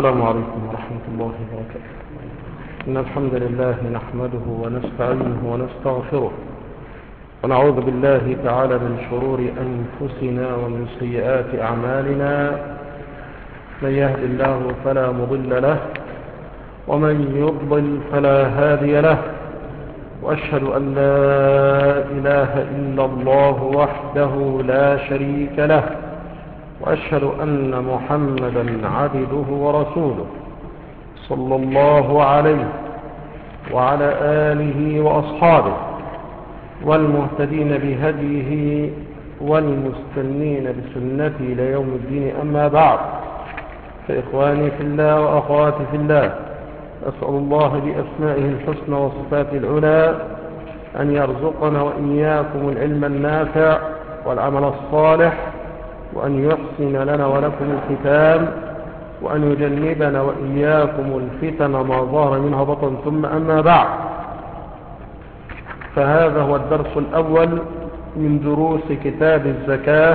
السلام عليكم ورحمة الله وبركاته. إن الحمد لله نحمده ونستعينه ونستغفره ونعوذ بالله تعالى من شرور أنفسنا ومن سيئات أعمالنا. من يهد الله فلا مضل له ومن يضلل فلا هادي له، وأشهد أن لا إله إلا الله وحده لا شريك له، وأشهد أن محمدا عبده ورسوله صلى الله عليه وعلى آله وأصحابه والمهتدين بهديه والمستنين بسنته إلى يوم الدين. أما بعد، فإخواني في الله وأخواتي في الله، أسأل الله بأسمائه الحسنى وصفاته العلى أن يرزقنا وإياكم العلم النافع والعمل الصالح، وأن يحسن لنا ولكم الختام، وأن يجنبنا وإياكم الفتن ما ظهر منها بطن. ثم أما بعد، فهذا هو الدرس الأول من دروس كتاب الزكاة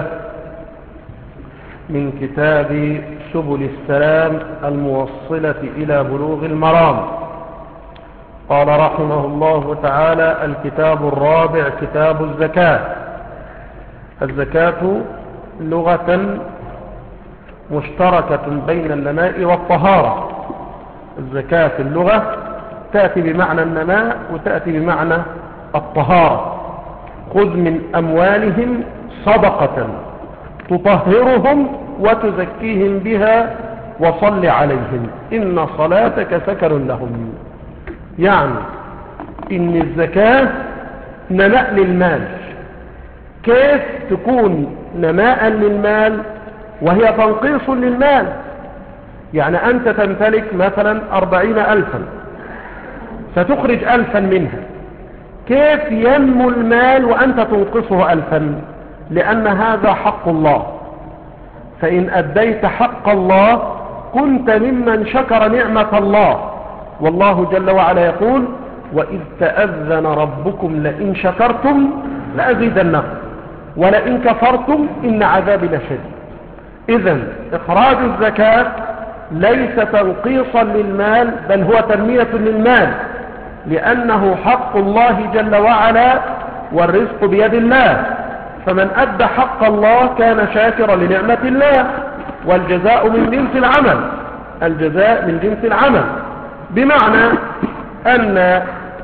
من كتاب سبل السلام الموصلة إلى بلوغ المرام. قال رحمه الله تعالى: الكتاب الرابع كتاب الزكاة. الزكاة لغة مشتركة بين النماء والطهارة. الزكاة في اللغة تأتي بمعنى النماء وتأتي بمعنى الطهارة. خذ من أموالهم صدقة تطهرهم وتزكيهم بها وصل عليهم إن صلاتك سكن لهم. يعني إن الزكاة نماء للمال. كيف تكون نماء للمال وهي تنقيص للمال؟ يعني أنت تمتلك مثلا 40,000، ستخرج 1,000 منها. كيف ينمو المال وأنت تنقصه 1,000؟ لأن هذا حق الله، فإن أديت حق الله كنت ممن شكر نعمة الله. والله جل وعلا يقول: وإذ تأذن ربكم لئن شكرتم لأزيدنكم ولئن كفرتم إن عذابي لشديد. إذن إخراج الزكاة ليس تنقيصا للمال، بل هو تنمية للمال، لأنه حق الله جل وعلا والرزق بيد الله. فمن أدى حق الله كان شاكرا لنعمة الله، والجزاء من جنس العمل. الجزاء من جنس العمل، بمعنى أن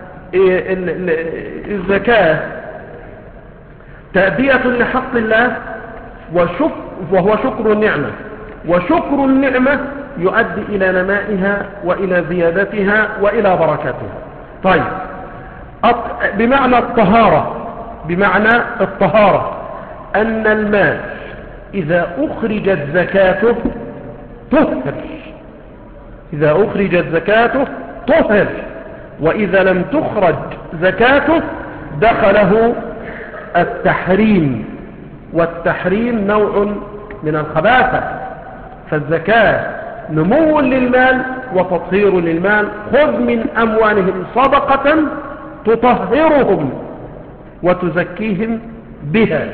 الزكاة تأدية لحق الله وهو شكر النعمة، وشكر النعمة يؤدي إلى نمائها وإلى زيادتها وإلى بركتها. طيب، بمعنى الطهارة أن المال إذا أخرجت زكاته طهر. إذا أخرجت زكاته طهر، وإذا لم تخرج زكاته دخله التحريم، والتحريم نوع من الخباثة. فالزكاة نمو للمال وتطهير للمال. خذ من أموالهم صدقة تطهرهم وتزكيهم بها.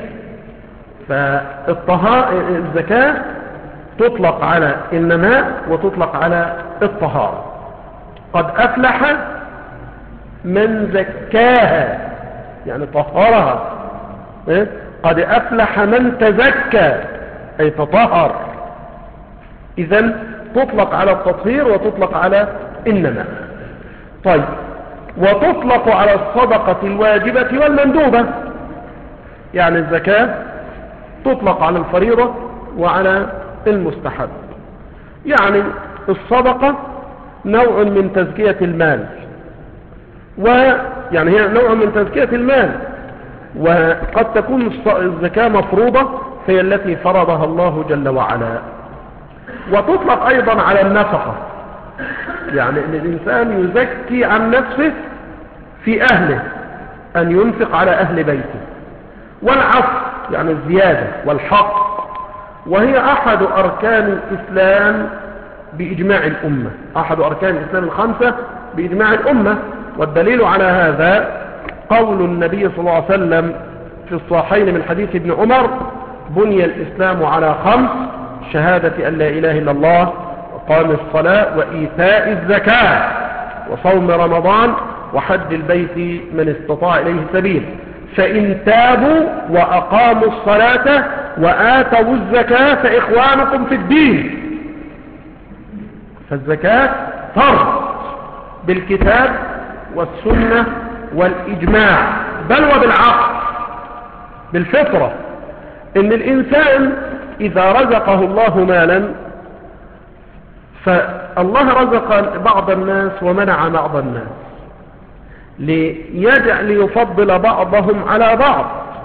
فالزكاة تطلق على النماء وتطلق على الطهارة. قد أفلح من زكاها، يعني طهرها. قد أفلح من تزكى، أي تطهر. إذن تطلق على التطهير وتطلق على النماء. طيب، وتطلق على الصدقة الواجبة والمندوبة. يعني الزكاة تطلق على الفريضة وعلى المستحب. يعني الصدقة نوع من تزكية المال، ويعني هي نوع من تزكية المال، وقد تكون الزكاة مفروضة، هي التي فرضها الله جل وعلا. وتطلق أيضا على النفقة، يعني أن الإنسان يزكي عن نفسه في أهله، أن ينفق على أهل بيته. والعفو يعني الزيادة والحق، وهي أحد أركان الإسلام بإجماع الأمة، أحد أركان الإسلام الخمسة بإجماع الأمة. والدليل على هذا قول النبي صلى الله عليه وسلم في الصحيحين من حديث ابن عمر: بني الإسلام على 5: شهادة أن لا إله إلا الله، وإقام الصلاة وإيتاء الزكاة وصوم رمضان وحج البيت من استطاع إليه سبيل. فإن تابوا وأقاموا الصلاة وآتوا الزكاة فإخوانكم في الدين. فالزكاة فرض بالكتاب والسنة والإجماع، بل وبالعقل بالفطرة، إن الإنسان إذا رزقه الله مالا، فالله رزق بعض الناس ومنع بعض الناس ليفضل بعضهم على بعض.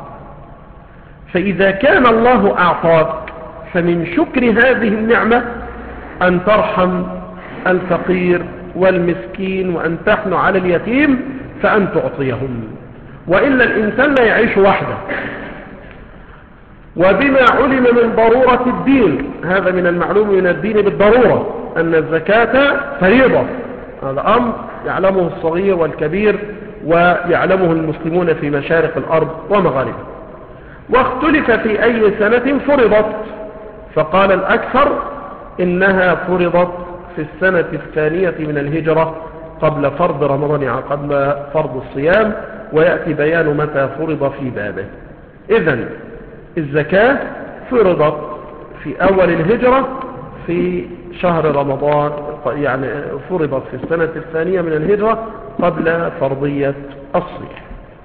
فإذا كان الله أعطاك فمن شكر هذه النعمة أن ترحم الفقير والمسكين وأن تحن على اليتيم فأن تعطيهم، وإلا الإنسان لا يعيش وحده. وبما علم من ضرورة الدين، هذا من المعلوم من الدين بالضرورة أن الزكاة فريضة، هذا أمر يعلمه الصغير والكبير ويعلمه المسلمون في مشارق الأرض ومغاربها. واختلف في أي سنة فرضت، فقال الأكثر إنها فرضت في السنة الثانية من الهجرة قبل فرض رمضان، يعني قبل فرض الصيام، ويأتي بيان متى فرض في بابه. إذن الزكاة فرضت في أول الهجرة في شهر رمضان، يعني فرضت في السنة الثانية من الهجرة قبل فرضية الصيام،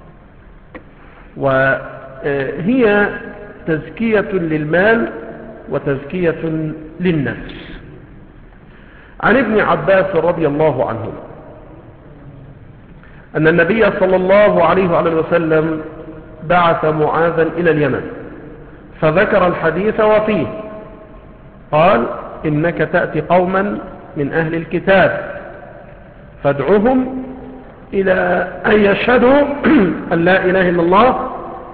وهي تزكية للمال وتزكية للنفس. عن ابن عباس رضي الله عنه أن النبي صلى الله عليه وآله وسلم بعث معاذا إلى اليمن، فذكر الحديث وفيه قال: إنك تأتي قوما من أهل الكتاب فادعوهم إلى أن يشهدوا أن لا إله إلا الله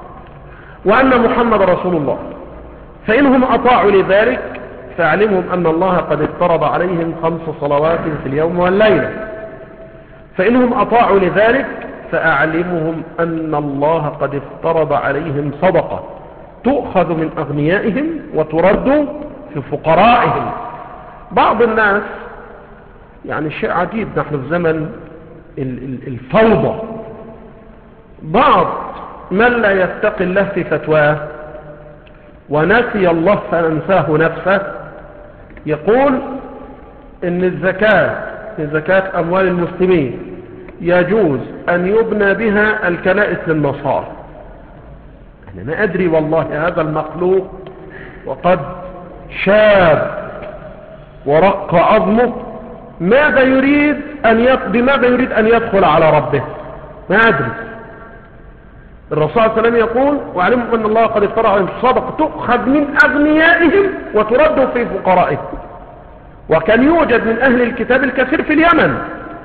وأن محمد رسول الله، فإنهم أطاعوا لذلك فاعلمهم أن الله قد افترض عليهم 5 صلوات في اليوم والليلة، فإنهم أطاعوا لذلك فأعلمهم أن الله قد افترض عليهم صدقة تؤخذ من أغنيائهم وترد في فقرائهم. بعض الناس، يعني شيء عجيب، نحن في زمن الفوضى، بعض من لا يتقي الله في فتواه ونسي الله فأنساه نفسه يقول إن الزكاة في زكاة أموال المسلمين يجوز أن يبنى بها الكنائس للنصارى. أنا ما أدري والله هذا المخلوق وقد شاب ورق عظمه بماذا يريد أن يدخل على ربه، ما أدري. الرسول صلى الله عليه وسلم يقول: واعلموا أن الله قد افترض عليهم صدقة تؤخذ من أغنيائهم وترد في فقرائهم. وكان يوجد من أهل الكتاب الكثير في اليمن،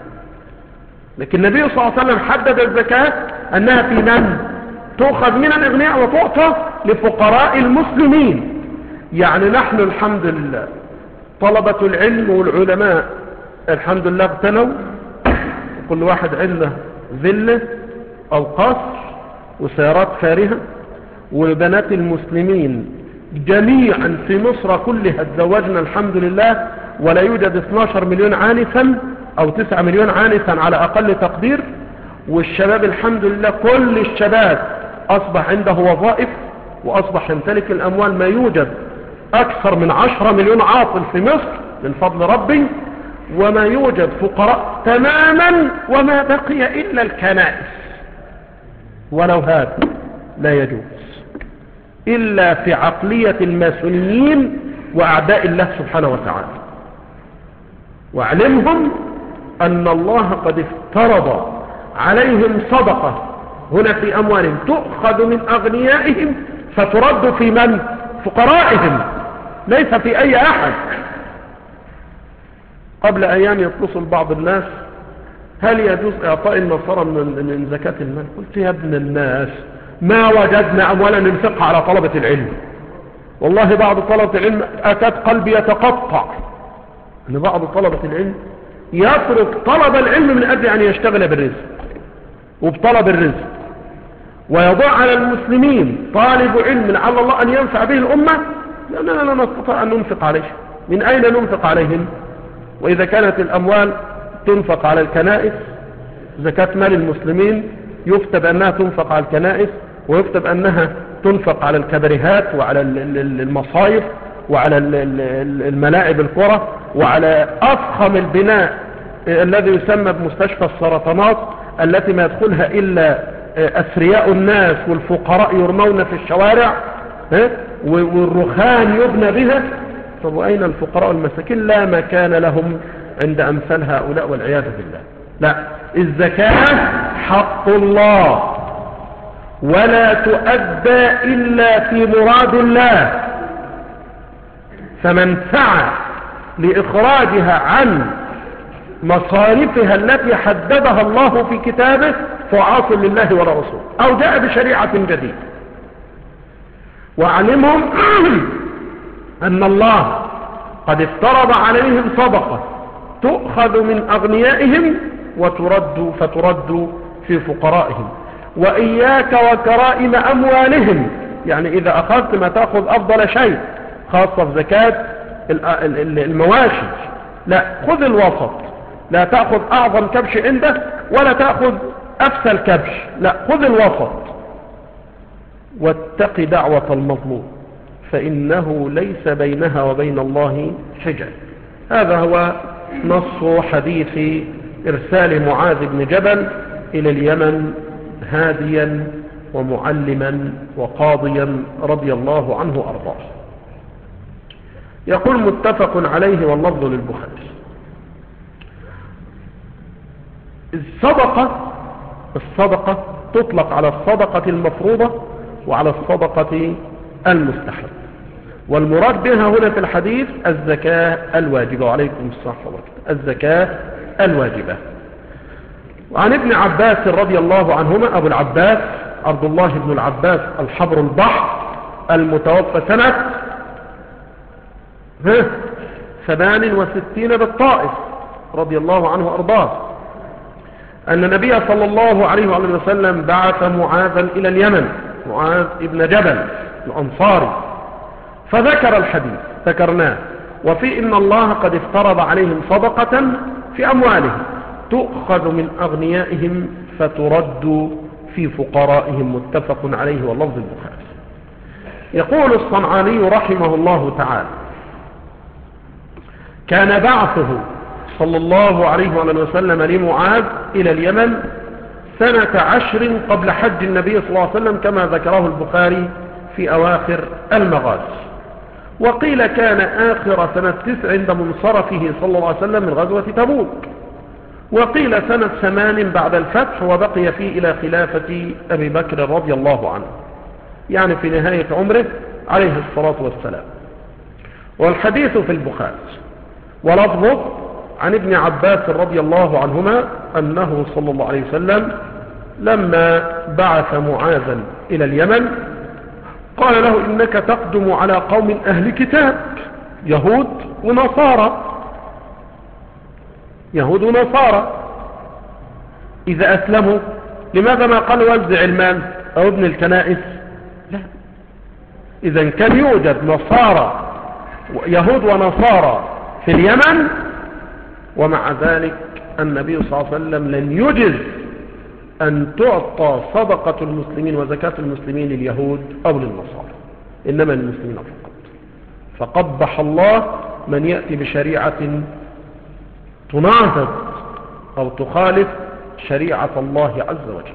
لكن النبي صلى الله عليه وسلم حدد الزكاة أنها في من تؤخذ من الأغنياء وتعطى لفقراء المسلمين. يعني نحن الحمد لله طلبة العلم والعلماء الحمد لله اغتنوا، وكل واحد عنده فيلا أو قصر وسيارات فارهة، وبنات المسلمين جميعا في مصر كلها تزوجنا الحمد لله، ولا يوجد 12 مليون عانسا أو 9 مليون عانسا على أقل تقدير. والشباب الحمد لله كل الشباب أصبح عنده وظائف وأصبح يمتلك الأموال، ما يوجد أكثر من 10 مليون عاطل في مصر من فضل ربي، وما يوجد فقراء تماما، وما بقي إلا الكنائس، ولو هذا لا يجوز إلا في عقلية الماسونيين وأعداء الله سبحانه وتعالى. واعلمهم أن الله قد افترض عليهم صدقة هنا في أموالهم تؤخذ من أغنيائهم فترد في من؟ فقرائهم، ليس في أي أحد. قبل أيام يتصل بعض الناس: هل يجوز إعطاء النصارى من زكاة المال؟ قلت: يا ابن الناس، ما وجدنا أموالا ننفقها على طلبة العلم. والله بعض طلبة العلم أتت قلبي يتقطع أن بعض طلبة العلم يترك طلب العلم من أجل أن يشتغل بالرزق وبطلب الرزق، ويضع على المسلمين طالب علم لعل الله أن ينفع به الأمة، لأننا لا نستطيع أن ننفق عليه. من أين ننفق عليهم؟ وإذا كانت الأموال تنفق على الكنائس، زكاة مال المسلمين يفتى بأنها تنفق على الكنائس، ويفتى بأنها تنفق على الكبريهات وعلى المصايف وعلى الملاعب الكرة وعلى أفخم البناء الذي يسمى بمستشفى السرطانات التي ما يدخلها إلا أثرياء الناس والفقراء يرمون في الشوارع والرخام يبنى بها. طب وأين الفقراء والمساكين؟ لا مكان لهم عند أمثال هؤلاء والعياذ بالله. لا، الزكاة حق الله ولا تؤدى إلا في مراد الله، فمن سعى لإخراجها عن مصارفها التي حددها الله في كتابه فعاص لله ورسوله أو جاء بشريعة جديدة. واعلمهم أن الله قد افترض عليهم صدقة تؤخذ من أغنيائهم فترد في فقرائهم، وإياك وكرائم أموالهم، يعني إذا أخذت ما تأخذ أفضل شيء، خاصة في زكاة المواشي، لا، خذ الوسط، لا تأخذ أعظم كبش عنده ولا تأخذ أفسل كبش، لا، خذ الوسط. واتق دعوة المظلوم فإنه ليس بينها وبين الله حجاب. هذا هو نص حديث إرسال معاذ بن جبل إلى اليمن هاديا ومعلما وقاضيا رضي الله عنه وأرضاه. يقول متفق عليه واللفظ للبخاري. الصدقة تطلق على الصدقة المفروضة وعلى الصدقة المستحب، والمراد بها هنا في الحديث الزكاة الواجبة. وعليكم الصحة والبركة. الزكاة الواجبة. وعن ابن عباس رضي الله عنهما، أبو العباس عبد الله بن العباس الحبر البحر المتوفى سنة 68 بالطائف رضي الله عنه وأرضاه، أن النبي صلى الله عليه وسلم بعث معاذا إلى اليمن، معاذ ابن جبل الأنصاري، فذكر الحديث ذكرناه، وفي إن الله قد افترض عليهم صدقة في أموالهم تؤخذ من أغنيائهم فترد في فقرائهم، متفق عليه واللفظ البخاري. يقول الصنعاني رحمه الله تعالى: كان بعثه صلى الله عليه وسلم لمعاذ إلى اليمن سنة 10 قبل حج النبي صلى الله عليه وسلم، كما ذكره البخاري في أواخر المغازي. وقيل كان آخر سنة 9 عند منصرفه صلى الله عليه وسلم من غزوة تبوك، وقيل سنة 8 بعد الفتح، وبقي فيه إلى خلافة أبي بكر رضي الله عنه، يعني في نهاية عمره عليه الصلاة والسلام. والحديث في البخاري، ولفظه عن ابن عباس رضي الله عنهما أنه صلى الله عليه وسلم لما بعث معاذا إلى اليمن قال له: إنك تقدم على قوم أهل كتاب، يهود ونصارى. إذا أسلموا لماذا ما قال وزع المال أو ابن الكنائس؟ لا، إذا كان يوجد نصارى يهود ونصارى في اليمن، ومع ذلك النبي صلى الله عليه وسلم لن يجز أن تعطى صدقة المسلمين وزكاة المسلمين لليهود أو للنصارى، إنما للمسلمين فقط. فقبح الله من يأتي بشريعة تناقض أو تخالف شريعة الله عز وجل.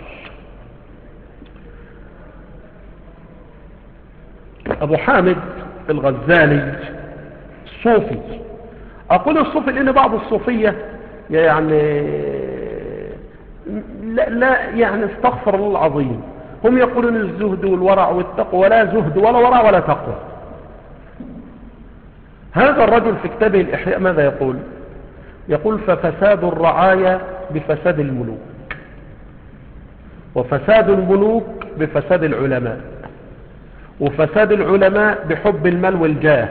أبو حامد الغزالي صوفي. أقول الصوفي لأن بعض الصوفية يعني لا يعني استغفر الله العظيم، هم يقولون الزهد والورع والتقوى، ولا زهد ولا ورع ولا تقوى. هذا الرجل في كتابه الإحياء ماذا يقول؟ يقول: ففساد الرعايا بفساد الملوك، وفساد الملوك بفساد العلماء، وفساد العلماء بحب المال والجاه،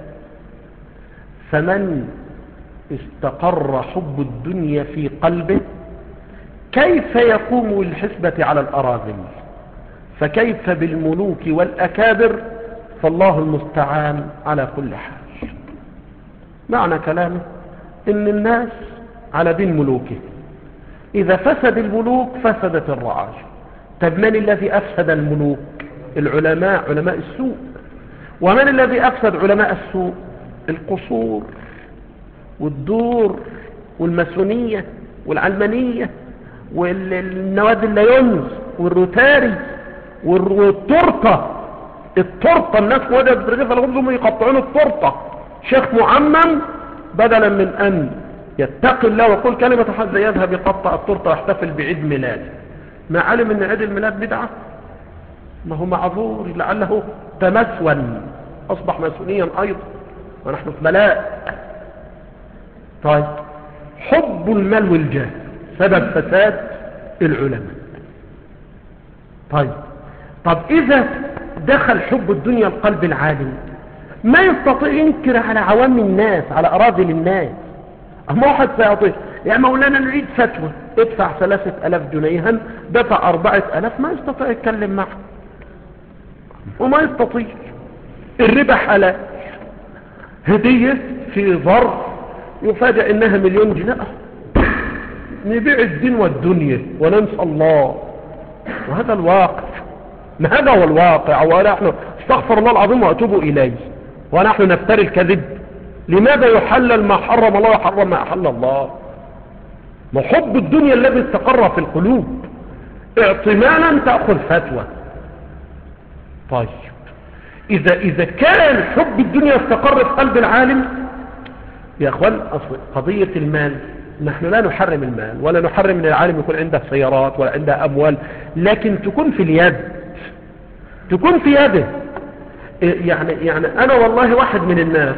فمن استقر حب الدنيا في قلبه كيف يقوم بالحسبة على الأراذل؟ فكيف بالملوك والأكابر؟ فالله المستعان على كل حال. معنى كلامه إن الناس على دين ملوكه، إذا فسد الملوك فسدت الرعاية. طب من الذي أفسد الملوك؟ العلماء، علماء السوء. ومن الذي أفسد علماء السوء؟ القصور والدور والماسونية والعلمانية والنوادي الليونز والروتاري والتورتة. التورتة، الناس وجدت رغيف الخبز هم يقطعون التورتة. شيخ معمم بدلا من أن يتقي الله ويقول كلمة حد يذهب يقطع التورتة ويحتفل بعيد ميلاد. ما علم ان عيد الميلاد بدعة؟ ما هو معذور، لعله تمسون أصبح ماسونيا أيضا ونحن في بلاء. طيب، حب المال والجاه سبب فساد العلماء. طب إذا دخل حب الدنيا القلب العالم ما يستطيع ينكر على عوام الناس، على أراذل الناس. أما واحد سيطيع يعني مولانا نريد فتوى، ادفع 3000 جنيها، دفع 4000، ما يستطيع يتكلم معه وما يستطيع. الربا حلال، هدية في ظرف يفاجأ انها مليون جنيه، نبيع الدين والدنيا وننسى الله. وهذا الواقع، ما هذا هو الواقع. ونحن استغفر الله العظيم واتوب اليه ونحن نفتري الكذب. لماذا يحلل ما حرم الله ويحرم ما احل الله؟ وحب الدنيا الذي استقر في القلوب، اعطمانا تأخذ فتوى. طيب، إذا كان حب الدنيا استقر في قلب العالم، يا أخوان أصل قضية المال، نحن لا نحرم المال ولا نحرم ان العالم يكون عنده سيارات ولا عنده أموال، لكن تكون في اليد، تكون في يده. يعني أنا والله واحد من الناس،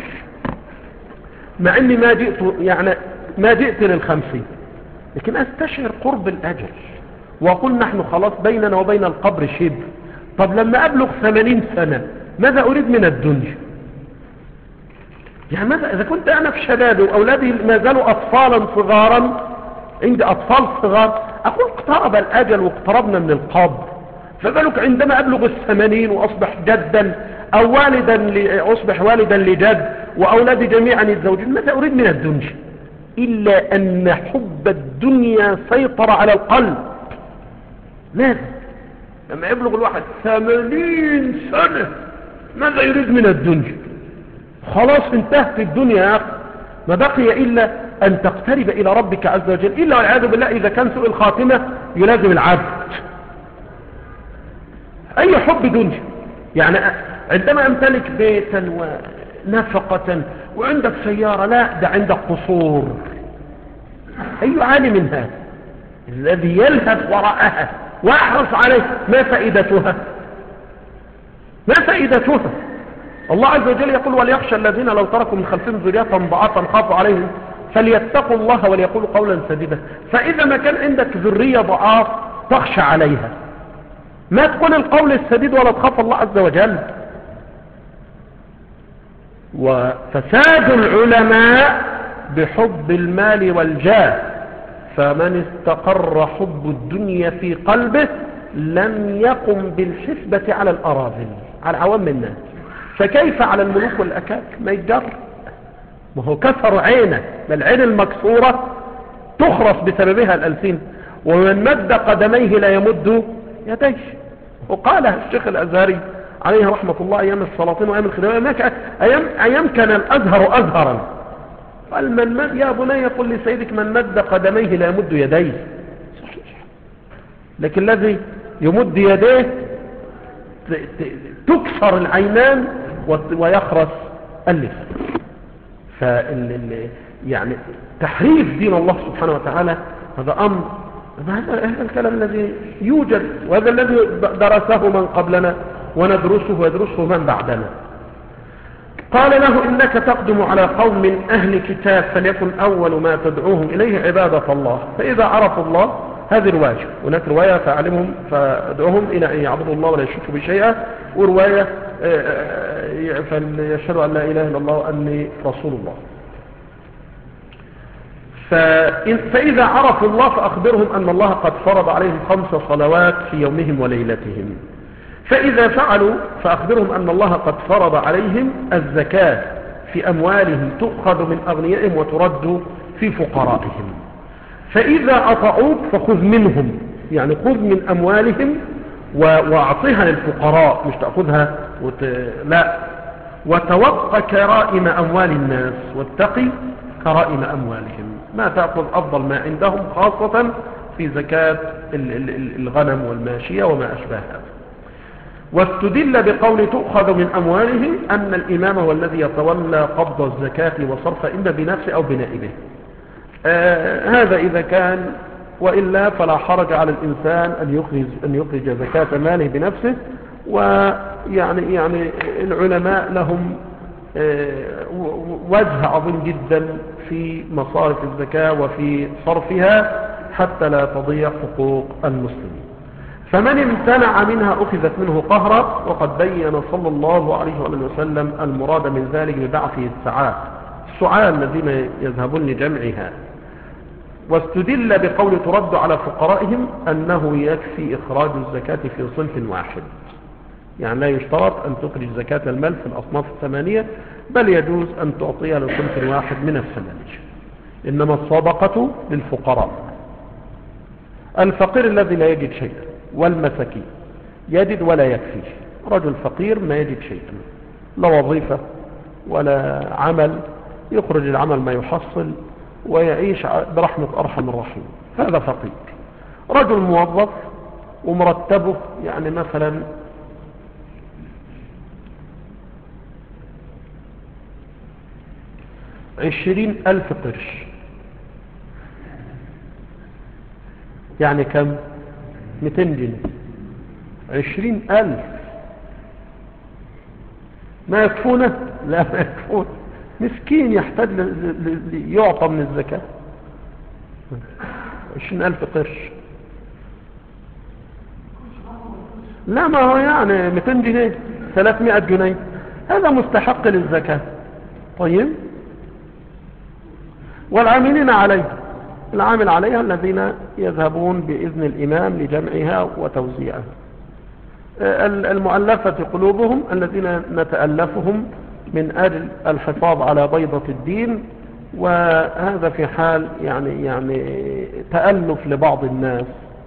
مع أني ما جئت لل50، لكن أستشعر قرب الأجل وأقول نحن خلاص بيننا وبين القبر شبر. طب لما أبلغ 80 سنة ماذا أريد من الدنيا؟ يعني ماذا إذا كنت أنا في شبابي وأولادي ما زالوا أطفالا صغارا، عندي أطفال صغار، أقول اقترب الأجل واقتربنا من القبر، فبالك عندما أبلغ 80 وأصبح جدا أو أصبح والدا لجد وأولادي جميعا يتزوجون، ماذا أريد من الدنيا؟ إلا أن حب الدنيا سيطر على القلب. ماذا؟ لما يبلغ الواحد 80 سنة ماذا يريد من الدنيا؟ خلاص انتهت الدنيا يا أخي، ما بقي إلا أن تقترب إلى ربك عز وجل، إلا والعياذ بالله إذا كان سوء الخاتمة يلازم العبد. أي حب دنيا؟ يعني عندما أمتلك بيتا ونفقة وعندك سيارة، لا ده عندك قصور. أي عالم هذا الذي يلهث وراءها ويحرص عليه؟ ما فائدتها؟ ما فائدتها؟ الله عز وجل يقول وليخشى الذين لو تركوا من خلفهم ذرية ضعافا خافوا عليهم فليتقوا الله وليقولوا قولا سديدا. فإذا ما كان عندك ذرية ضعاف تخشى عليها، ما تقول القول السديد ولا تخاف الله عز وجل. وفساد العلماء بحب المال والجاه، فمن استقر حب الدنيا في قلبه لم يقم بالحسبة على الأراذل، على عوام الناس، فكيف على الملوك والأكاك؟ ما يتجر، ما هو كسر عينه، العين المكسورة تخرس بسببها الألسين، ومن مد قدميه لا يمد يديه. وقالها الشيخ الأزهري عليه رحمة الله أيام السلاطين وأيام الخلافة، أيام كان الأزهر أزهرا، قال من مد يا بني قل لسيدك من مد قدميه لا يمد يديه. صحيح، لكن الذي يمد يديه تكسر العينان ويخرس اللسان. يعني تحريف دين الله سبحانه وتعالى هذا أمر، هذا الكلام الذي يوجد، وهذا الذي درسه من قبلنا وندرسه ويدرسه من بعدنا. قال له إنك تقدم على قوم من أهل كتاب فليكن أول ما تدعوهم إليه عبادة الله، فإذا عرفوا الله، هذه رواية، هناك رواية فأعلمهم فادعوهم إلى أن يعبدوا الله ولا يشركوا بشيئا، ورواية فليشهدوا أن لا إله إلا الله وأني رسول الله. فإذا عرفوا الله فأخبرهم أن الله قد فرض عليهم 5 صلوات في يومهم وليلتهم، فإذا فعلوا فأخبرهم أن الله قد فرض عليهم الزكاة، في أموالهم تؤخذ من أغنيائهم وترد في فقرائهم. فإذا أطعوك فخذ منهم، يعني خذ من أموالهم وأعطيها للفقراء، مش تأخذها لا. وتوقى كرائم أموال الناس، واتقي كرائم أموالهم، ما تأخذ أفضل ما عندهم، خاصة في زكاة الغنم والماشية وما أشبهها. واستدل بقول تؤخذ من أموالهم أن الإمام هو الذي يتولى قبض الزكاة وصرف إما بنفسه أو بنائبه. هذا إذا كان، وإلا فلا حرج على الإنسان أن يخرج زكاة ماله بنفسه. ويعني العلماء لهم وجه عظيم جدا في مصارف الزكاة وفي صرفها حتى لا تضيع حقوق المسلمين. فمن امتنع منها أخذت منه قهرا، وقد بين صلى الله عليه وسلم المراد من ذلك ببعثه السعاة الذين يذهبون لجمعها. واستدل بقول ترد على فقرائهم أنه يكفي إخراج الزكاة في صنف واحد، يعني لا يشترط أن تخرج زكاة المال في الأصناف الثمانية، بل يجوز أن تعطيها لصنف واحد من الثمانية. إنما الصدقة للفقراء، الفقير الذي لا يجد شيئا، والمساكين يجد ولا يكفيه. رجل فقير ما يجد شيئا، لا وظيفة ولا عمل، يخرج العمل ما يحصل ويعيش برحمة أرحم الراحمين، هذا فقير. رجل موظف ومرتبه يعني مثلا 20,000 قرش، يعني كم؟ 200 جنيه. 20,000 ما يكفونه؟ لا ما يكفونه، مسكين يحتاج يعطى من الزكاة. 20,000 قرش، لا ما هو يعني 200 جنيه 300 جنيه، هذا مستحق للزكاة. طيب، والعاملين عليه، العامل عليها الذين يذهبون بإذن الإمام لجمعها وتوزيعها. المؤلفة قلوبهم الذين نتألفهم من أجل الحفاظ على بيضة الدين، وهذا في حال يعني تألف لبعض الناس.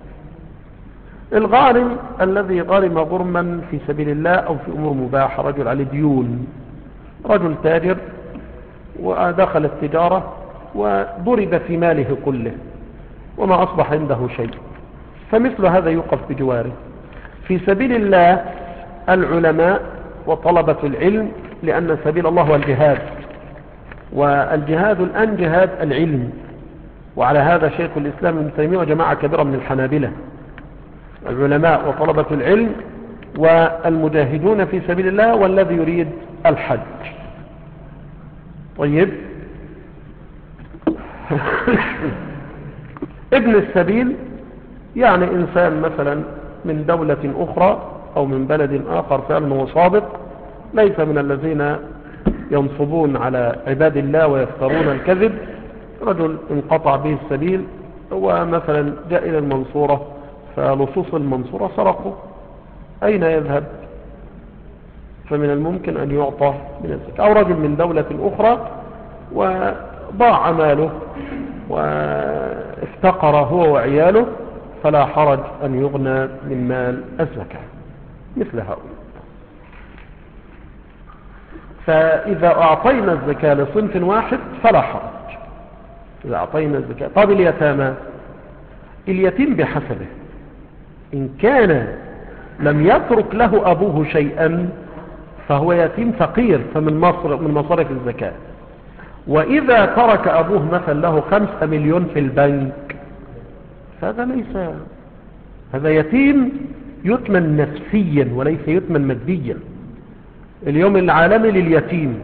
الغارم الذي غرم غرما في سبيل الله أو في أمور مباحة، رجل عليه ديون، رجل تاجر ودخل التجارة وضرب في ماله كله وما أصبح عنده شيء، فمثل هذا يوقف بجواره. في سبيل الله العلماء وطلبة العلم، لأن سبيل الله هو الجهاد، والجهاد الآن جهاد العلم. وعلى هذا شيخ الإسلام ابن تيمية وجماعة كبيرة من الحنابلة، العلماء وطلبة العلم والمجاهدون في سبيل الله والذي يريد الحج. طيب، ابن السبيل يعني إنسان مثلا من دولة أخرى أو من بلد آخر فعلا وصادق، ليس من الذين ينصبون على عباد الله ويفترون الكذب. رجل انقطع به السبيل ومثلا جاء إلى المنصورة، فلصوص المنصورة سرقوا، أين يذهب؟ فمن الممكن أن يعطى من الزكاة. أو رجل من دولة أخرى وضاع ماله وافتقر هو وعياله، فلا حرج أن يغنى من مال الزكاة مثل هؤلاء. فإذا أعطينا الزكاة لصنف واحد فلا حرج. إذا أعطينا الزكاة، طب اليتامى، اليتيم بحسبه، إن كان لم يترك له أبوه شيئا فهو يتيم فقير، فمن مصارف الزكاة. وإذا ترك أبوه مثلا له 5 مليون في البنك، فهذا ليس، هذا يتيم يتمن نفسيا وليس يتمن ماديا. اليوم العالمي لليتيم،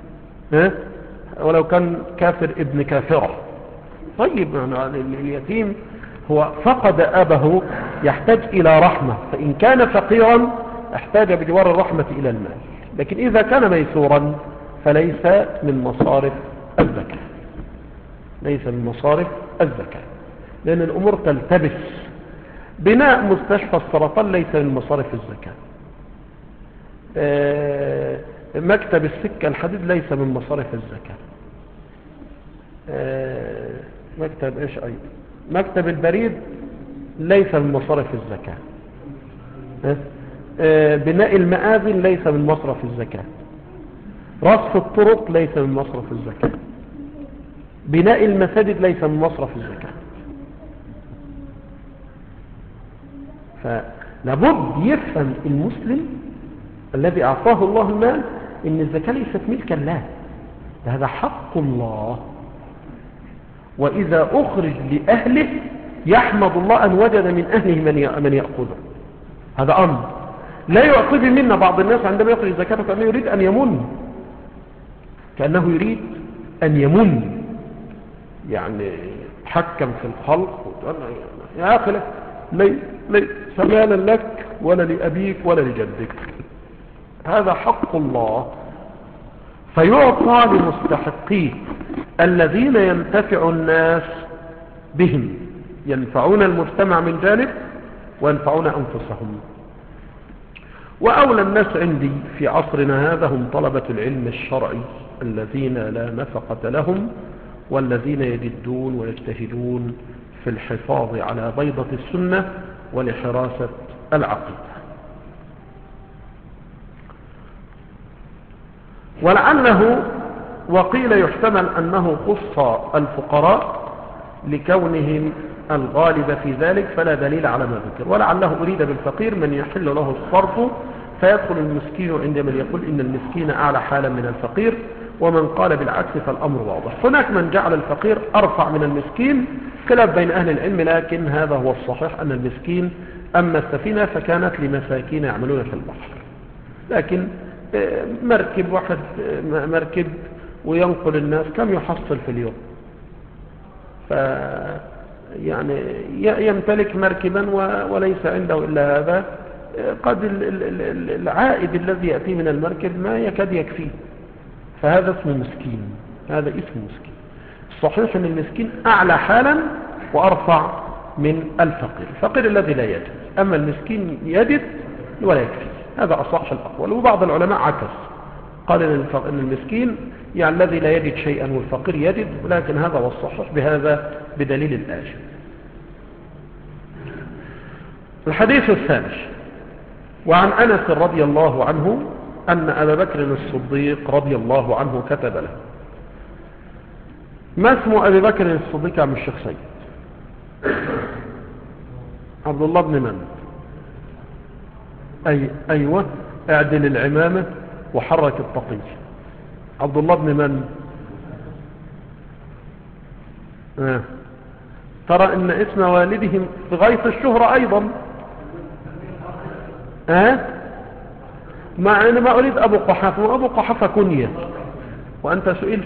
ولو كان كافر ابن كافرة. طيب، اليتيم هو فقد أبه، يحتاج إلى رحمة، فإن كان فقيرا احتاج بجوار الرحمة إلى المال، لكن إذا كان ميسورا فليس من مصارف الزكاة، ليس من مصارف الزكاة، لأن الأمور تلتبس. بناء مستشفى السرطان ليس من مصارف الزكاة، مكتب السكة الحديد ليس من مصارف الزكاة. مكتب ايش ايضا؟ مكتب البريد ليس من مصارف الزكاة. بناء المآذن ليس من مصرف الزكاة. رصف الطرق ليس من مصرف الزكاة. بناء المساجد ليس من مصرف الزكاة. فلابد يفهم المسلم الذي أعطاه الله المال إن الزكاة ليست ملكا له، هذا حق الله، وإذا أخرج لأهله يحمد الله أن وجد من أهله من يأخذه. هذا أمر لا يعقب منا بعض الناس عندما يخرج زكاته كأنه يريد أن يمن، كأنه يريد أن يمن، يعني حكم في الخلق وتقول يا أخي ليس مالا لك ولا لأبيك ولا لجدك، هذا حق الله، فيعطى لمستحقيه الذين ينتفع الناس بهم، ينفعون المجتمع من جانب وينفعون أنفسهم. وأولى الناس عندي في عصرنا هذا هم طلبة العلم الشرعي الذين لا نفقة لهم، والذين يجدون ويجتهدون في الحفاظ على بيضة السنة ولحراسة العقيدة. ولعله وقيل يحتمل أنه خص الفقراء لكونهم الغالب في ذلك، فلا دليل على ما ذكر. ولعله أريد بالفقير من يحل له الصرف فيدخل المسكين عند من يقول إن المسكين أعلى حالا من الفقير، ومن قال بالعكس فالأمر واضح. هناك من جعل الفقير أرفع من المسكين، خلاف بين أهل العلم، لكن هذا هو الصحيح أن المسكين أما السفينة فكانت لمساكين يعملون في البحر، لكن مركب واحد مركب وينقل الناس كم يحصل في اليوم؟ يعني يمتلك مركبا وليس عنده إلا هذا، قد العائد الذي يأتي من المركب ما يكاد يكفيه، فهذا اسمه مسكين، هذا اسمه مسكين. الصحيح أن المسكين أعلى حالا وأرفع من الفقير، الفقير الذي لا يجد، أما المسكين يجد ولا يكفي، هذا أصح الأقوال. وبعض العلماء عكس، قال أن المسكين يعني الذي لا يجد شيئا والفقير يجد، ولكن هذا هو الصحيح بهذا بدليل الآية. الحديث الثالث: وعن أنس رضي الله عنه أن أبا بكر الصديق رضي الله عنه كتب له. ما اسم أبي بكر الصديق يا عم الشيخ سيد؟ عبد الله بن من؟ أيوة، اعدل العمامة وحرك الطقي. عبد الله بن من؟ ترى ان اسم والدهم في غاية الشهرة ايضا. ما انا ما اريد ابو قحافة، وابو قحافة كنية وانت سئلت.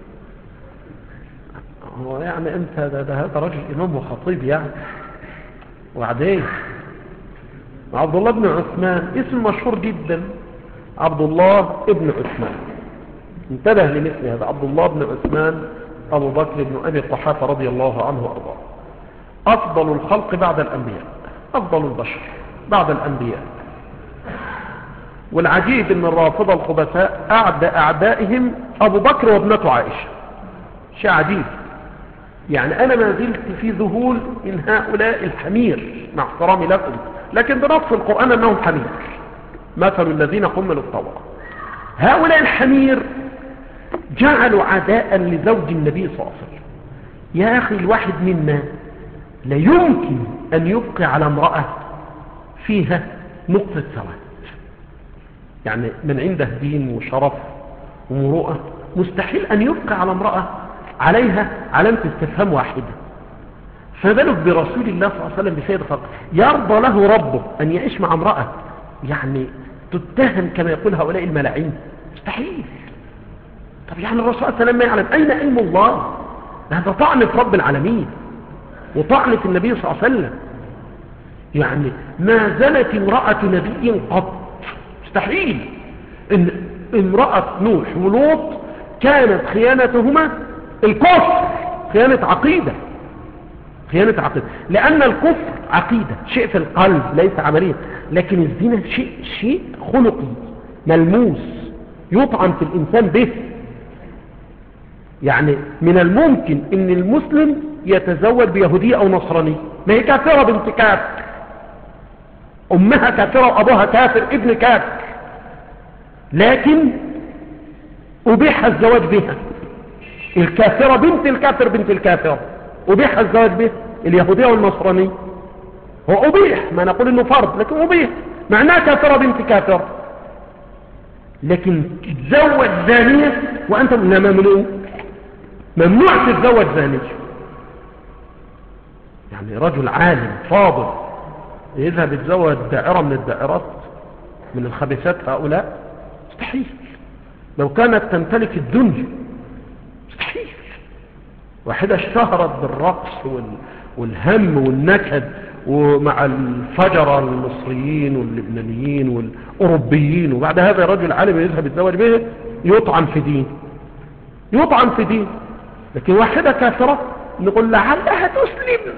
هو يعني انت هذا رجل امام وخطيب يعني، وبعدين عبد الله بن عثمان اسم مشهور جدا، عبد الله ابن عثمان، انتبه لمثل هذا. عبد الله بن عثمان ابو بكر بن ابي قحافة رضي الله عنه وارضاه، افضل الخلق بعد الانبياء، افضل البشر بعد الانبياء. والعجيب ان الرافضة الخبثاء اعدى اعدائهم ابو بكر وابنته عائشة، شيء عجيب. يعني انا ما زلت في ذهول ان هؤلاء الحمير، مع احترامي لكم، لكن بنص القرآن انهم حمير، مثل الذين حملوا التوراة. هؤلاء الحمير جعلوا عداء لزوج النبي صلى الله عليه وسلم. يا اخي الواحد منا لا يمكن ان يبقي على امرأة فيها نقطة سواد، يعني من عنده دين وشرف ومروءة مستحيل ان يبقي على امرأة عليها علامة استفهام واحدة، فبالك برسول الله صلى الله عليه وسلم بسيد خلق يرضى له ربه ان يعيش مع امرأة يعني تتهم كما يقول هؤلاء الملاعين؟ مستحيل. طب يعني الرسول صلى الله عليه وسلم ما يعلم؟ اين علم الله؟ هذا طعن في رب العالمين وطعن في النبي صلى الله عليه وسلم. يعني ما زالت امرأة نبي قط، مستحيل. ان امرأة نوح ولوط كانت خيانتهما الكفر، خيانة عقيدة، خيانة عقيدة، لأن الكفر عقيدة، شيء في القلب ليس عمليا، لكن الزنا شيء خلقي ملموس، يطعن في الإنسان به. يعني من الممكن ان المسلم يتزوج بيهودية او نصرانية، ما هي كافرة بنت كافر، امها كافرة وابوها كافر ابن كافر، لكن ابيح الزواج بها. الكافرة بنت الكافر بنت الكافر ابيح الزواج بها، اليهودية والنصرانية هو ابيح، ما نقول انه فرض لكن ابيح، معناها كافرة بنت كافر. لكن تتزوج زانية وانت ممنوع تتزوج زانية. يعني رجل عالم فاضل يذهب يتزوج دائرة من الدائرات من الخبيثات هؤلاء؟ مستحيل. لو كانت تمتلك الدنيا مستحيل. واحدة اشتهرت بالرقص والهم والنكد ومع الفجرة المصريين واللبنانيين والأوروبيين، وبعد هذا رجل عالم يذهب يتزوج به، يطعن في دين، يطعن في دين. لكن واحدة كافرة نقول لعلها تسلم،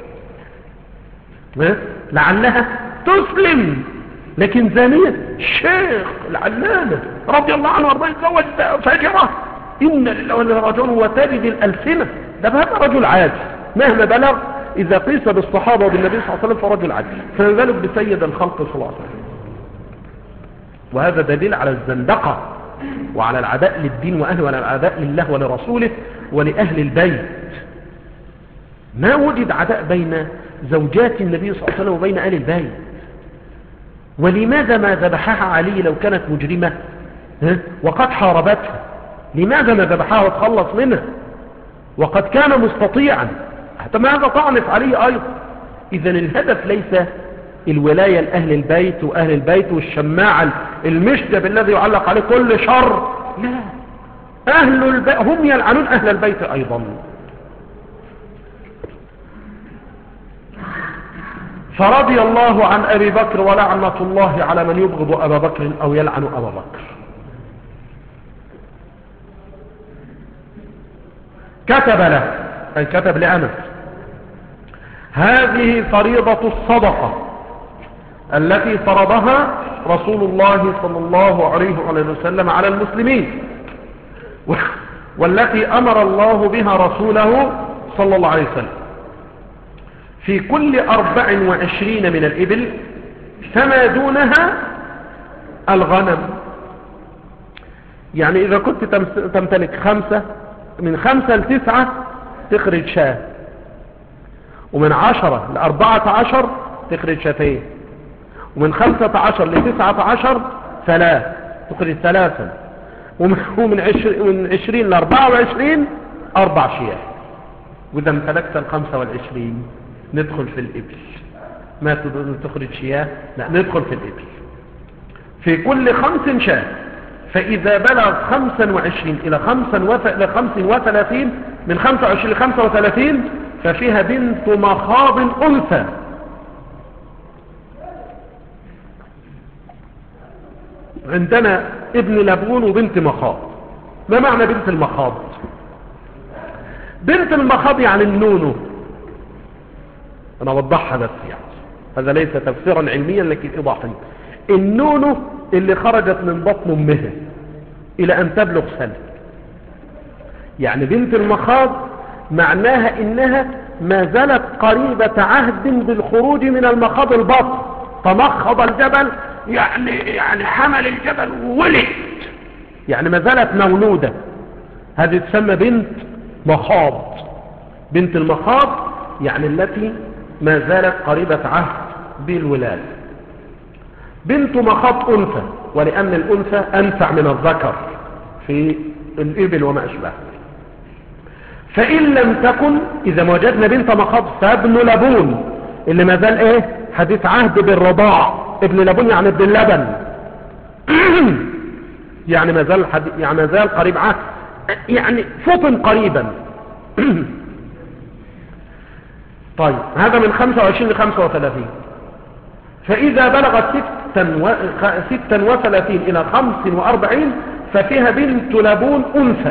لعلها تسلم. لكن زانية الشيخ العلامة رضي الله عنه وارضاه يتزوج فاجرة، إن لله وإنا راجعون وتجد الألسنة، ده هذا رجل عادي مهما بلغ، إذا قيس بالصحابة وبالنبي صلى الله عليه وسلم فرجل عادي، فما بالك بسيد الخلق صلى الله عليه وسلم. وهذا دليل على الزندقة وعلى العداء للدين وأهله، وعلى العداء لله ولرسوله ولأهل البيت. ما وجد عداء بين زوجات النبي صلى الله عليه وسلم وبين آل البيت. ولماذا ما ذبحها علي لو كانت مجرمة وقد حاربتها؟ لماذا ما ذبحها وتخلص منها وقد كان مستطيعا؟ حتى ماذا طعنت عليه أيضا؟ إذن الهدف ليس الولاية لأهل البيت وأهل البيت والشماعة المشجب الذي يعلق عليه كل شر، لا، أهل البيت هم يلعنون أهل البيت أيضا. فرضي الله عن أبي بكر ولعنة الله على من يبغض أبا بكر أو يلعن أبا بكر. كتب له، أي كتب لأنس: هذه فريضة الصدقة التي فرضها رسول الله صلى الله عليه وسلم على المسلمين، والتي أمر الله بها رسوله صلى الله عليه وسلم في كل 24 من الإبل، فما دونها الغنم. يعني إذا كنت تمتلك 5 من 5 ل 9 تخرج شاة، ومن 10 ل 14 تخرج شاتين، ومن 15 ل 19 3 تخرج 3، ومن 20 ل 24 4 شياه. وإذا امتلكت ال 25 ندخل في الإبل. ما تخرج شياه؟ لا، ندخل في الإبل. في كل 5 شاة. فإذا بلغ 25 إلى 35، من 25 ل 35 ففيها بنت مخاض أنثى. عندنا ابن لبون وبنت مخاض. ما معنى بنت المخاض؟ بنت المخاض يعني النونو. أنا أوضحها بس، يعني هذا ليس تفسيرا علميا لكن إيضاحا. النونو اللي خرجت من بطن أمها إلى أن تبلغ سنة. يعني بنت المخاض معناها إنها ما زالت قريبة عهد بالخروج من المخاض البطن. تمخض الجبل يعني حمل الجبل وولد، يعني ما زالت مولودة. هذه تسمى بنت مخاض. بنت المخاض يعني التي ما زالت قريبة عهد بالولادة. بنت مخاض أنثى، ولأن الأنثى أنفع من الذكر في الإبل وما أشبه. فإن لم تكن، إذا ما وجدنا بنت مخاض فابن لبون اللي ما زال إيه حديث عهد بالرضاع. ابن لبون يعني ابن اللبن يعني ما زال يعني ما زال قريب عهد، يعني فطن قريبا طيب هذا من 25 ل 35. فإذا بلغت 36 إلى 45 ففيها بنت لبون أنثى.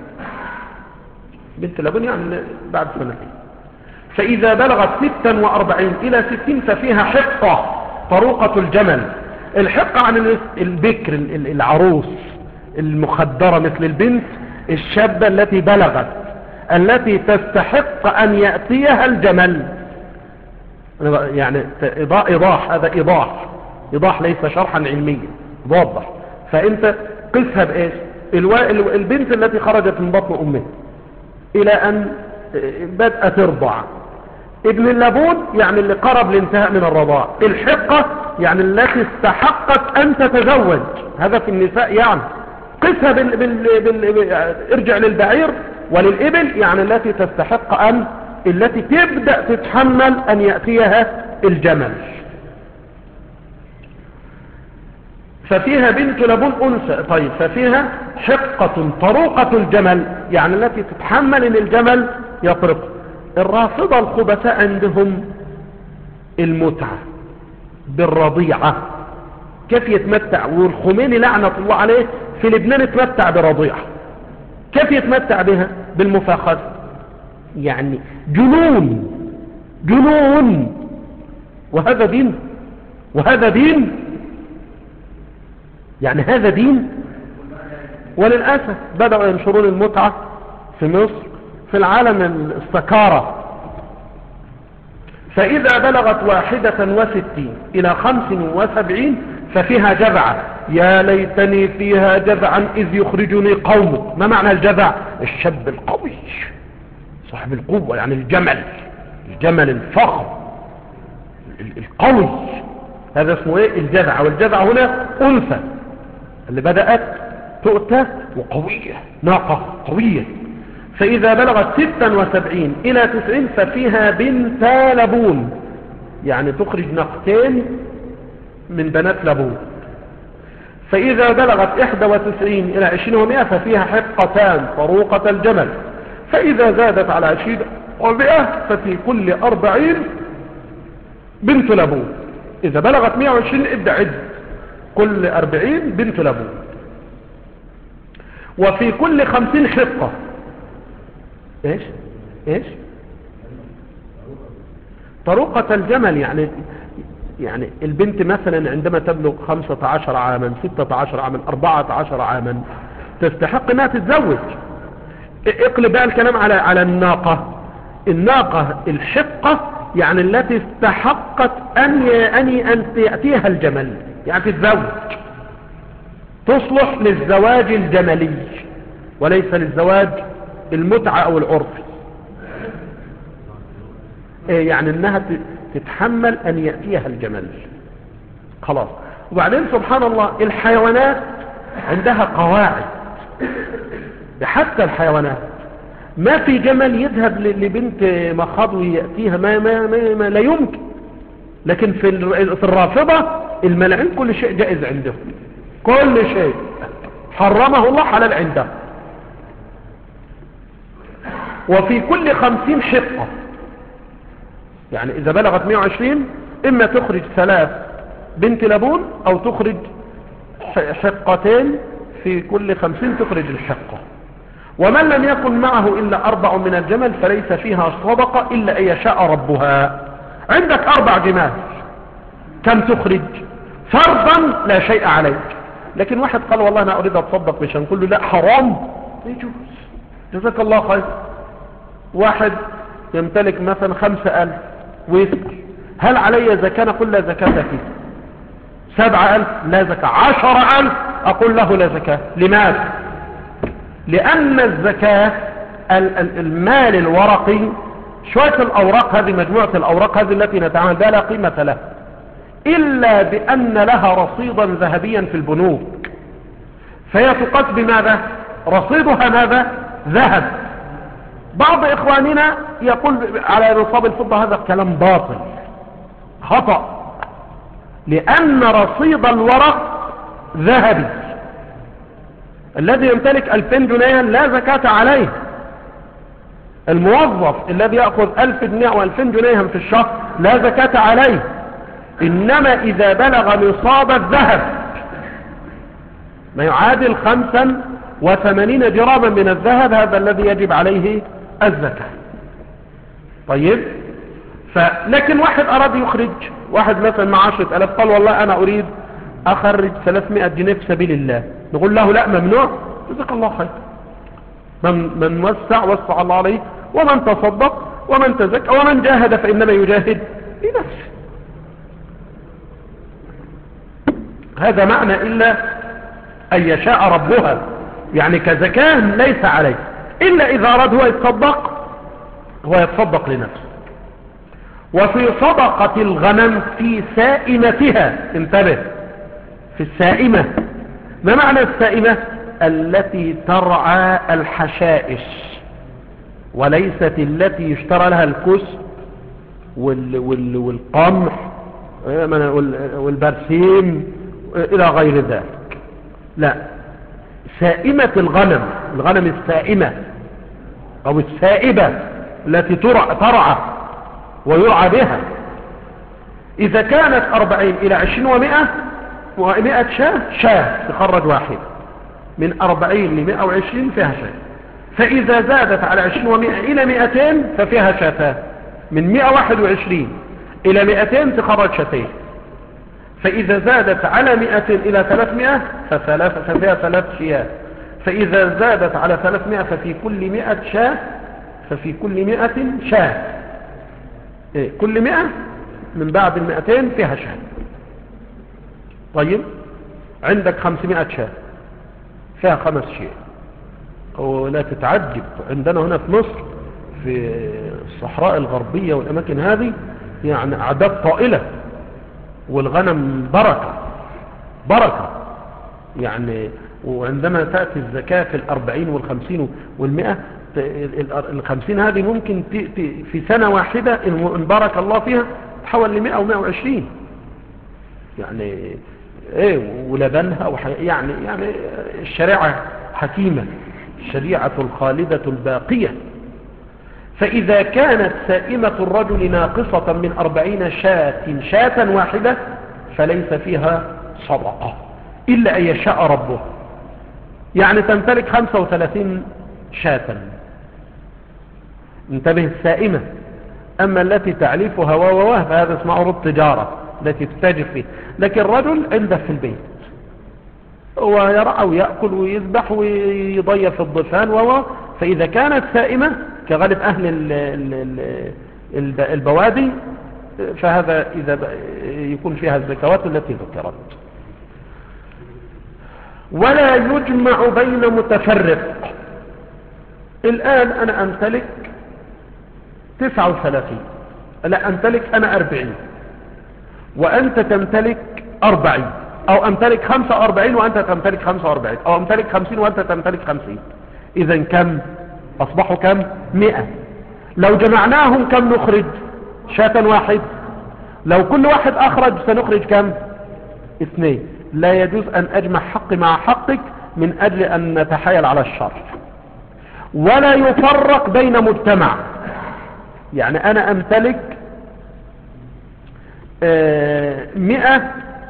بنت لبون يعني بعد سنتين. فإذا بلغت 46 إلى 60 ففيها حقة، طروقة الجمل. الحقة عن البكر العروس، المخدرة، مثل البنت الشابة التي بلغت التي تستحق أن يأتيها الجمل. يعني إيضاح، هذا إيضاح ليس شرحا علميا، واضح. فأنت قسها بإيش؟ البنت التي خرجت من بطن أمها إلى أن بدأت ترضع، ابن اللبون يعني اللي قرب لانتهاء من الرضاع، الحقة يعني التي استحقت أن تتزوج، هذا في النساء. يعني قسها ارجع للبعير وللإبل، يعني التي تستحق التي تبدأ تتحمل أن يأتيها الجمل. ففيها بنت لبون أنثى. طيب ففيها حقة طروقة الجمل، يعني التي تتحمل أن الجمل يطرق. الرافضة الخبثاء عندهم المتعة بالرضيعة، كيف يتمتع؟ والخميني لعنة الله عليه في لبنان يتمتع برضيعة. كيف يتمتع بها؟ بالمفاخذة. يعني جنون. وهذا دين يعني هذا دين. وللأسف بدأوا ينشرون المتعة في مصر، في العالم السكارة. فإذا بلغت 61 إلى 75 ففيها جذعة. يا ليتني فيها جذعا إذ يخرجني قومي. ما معنى الجذع؟ الشاب القوي صاحب القوة، يعني الجمل الفخم القوي، هذا اسمه ايه؟ الجذع. والجذع هنا أنثى اللي بدأت تؤتى وقوية، ناقة قوية. فإذا بلغت 76 إلى 90 ففيها بنت لبون، يعني تخرج ناقتين من بنات لبون. فإذا بلغت 91 إلى 20 و100 ففيها حقتان طروقة الجمل. فإذا زادت على 20 و100 ففي كل 40 بنت لبون. إذا بلغت 120 ابدأ عد، كل 40 بنت لبون. وفي كل 50 حقة. ايش طروقة الجمل؟ يعني البنت مثلا عندما تبلغ 15 عاما 16 عاما 14 عاما تستحق انها تتزوج. اقلب بقى الكلام على الناقة الحقة، يعني التي استحقت ان يأتيها الجمل، يعني تتزوج، تصلح للزواج الجملي وليس للزواج المتعة او العرفي. يعني انها تتحمل ان يأتيها الجمل خلاص. وبعدين سبحان الله الحيوانات عندها قواعد، حتى الحيوانات ما في جمل يذهب لبنت مخاض ويأتيها، ما لا يمكن. لكن في الرافضة الملعين كل شيء جائز عندهم، كل شيء حرمه الله حلال عنده. وفي كل 50 حقة، يعني إذا بلغت 120 إما تخرج 3 بنت لبون أو تخرج حقتين، في كل 50 تخرج الحقة. ومن لم يكن معه إلا 4 من الجمل فليس فيها صدقة إلا أن يشاء ربها. عندك 4 جمال، كم تخرج؟ فرضا لا شيء عليك. لكن واحد قال والله أنا أريد أتصدق مش هنقول له لا حرام، يجوز، جزاك الله خير. واحد يمتلك مثلا 5000 ويسأل هل علي زكاة؟ نقول لا زكاة فيه. 7000 لا زكاة. 10000 أقول له لا زكاة. لماذا؟ لأن الزكاة المال الورقي، شوية الأوراق هذه، مجموعة الأوراق هذه التي نتعامل بها لا قيمة لها إلا بأن لها رصيدا ذهبيا في البنوك، فهي تقاس بماذا؟ رصيدها ماذا؟ ذهب. بعض إخواننا يقول على نصاب الفضة، هذا كلام باطل خطأ، لأن رصيد الورق ذهبي. الذي يمتلك 2000 جنيه لا زكاة عليه. الموظف الذي يأخذ 1000 جنيه أو 2000 جنيه في الشهر لا زكاة عليه. إنما إذا بلغ نصاب الذهب ما يعادل 85 جراما من الذهب، هذا الذي يجب عليه الزكاة. طيب، لكن واحد أراد يخرج، واحد مثلا مع 10,000 قال والله أنا أريد اخرج 300 جنيه في سبيل الله، نقول له لا ممنوع؟ جزاك الله خير. من وسع الله عليه، ومن تصدق ومن تزكى ومن جاهد فإنما يجاهد لنفسه. هذا معنى إلا أن يشاء ربها، يعني كزكاة ليس عليه، إلا إذا أراد هو يتصدق لنفسه. وفي صدقة الغنم في سائمتها، انتبه، في السائمة. ما معنى السائمة؟ التي ترعى الحشائش، وليست التي يشترى لها الكسب والقمح والبرسيم إلى غير ذلك. لا، سائمة الغنم السائمة أو السائبة التي ترعى ويرعى بها. إذا كانت 40 إلى 20 و100 شاة تخرج واحدة، من 40 ل 120 فيها شاة. فإذا زادت على 20 و100 إلى 200 ففيها شاتان، من 121 إلى 200 تخرج شاتين. فإذا زادت على 200 إلى 300 ففيها 3 شياه. فإذا زادت على 300 ففي كل 100 شاة، ففي كل 100 شاة. كل 100 من بعد 200 فيها شاة. طيب، عندك 500 شاة فيها 5 شياه. ولا تتعجب، عندنا هنا في مصر في الصحراء الغربية والأماكن هذه يعني أعداد طائلة، والغنم بركة يعني. وعندما تأتي الزكاة في 40 وال50 وال100، ال50 هذه ممكن في سنة واحدة إن بارك الله فيها تحول ل100 أو 120 يعني. ولبنها يعني الشريعة حكيمة، الشريعة الخالدة الباقية. فإذا كانت سائمة الرجل ناقصة من 40 شاة واحدة فليس فيها صدقة إلا أن يشاء ربه. يعني تمتلك 35 شاة، انتبه، السائمة. أما التي تعليفها فهذا اسمه عروض تجارة التي تتاجر فيه. لكن الرجل عنده في البيت هو يرعى ويأكل ويذبح ويضيف الضفان فإذا كانت سائمة كغالب أهل البوادي فهذا إذا يكون فيها الزكوات التي ذكرت. ولا يجمع بين متفرق. الآن أنا أمتلك 39، لا أمتلك أنا 40 وأنت تمتلك 40، أو أمتلك 45 وأنت تمتلك 45، أو أمتلك 50 وأنت تمتلك 50. إذن كم أصبحوا؟ كم؟ 100. لو جمعناهم كم نخرج؟ شاة واحد. لو كل واحد أخرج سنخرج كم؟ 2. لا يجوز أن أجمع حقي مع حقك من أجل أن نتحايل على الشرع. ولا يفرق بين مجتمع. يعني أنا أمتلك 100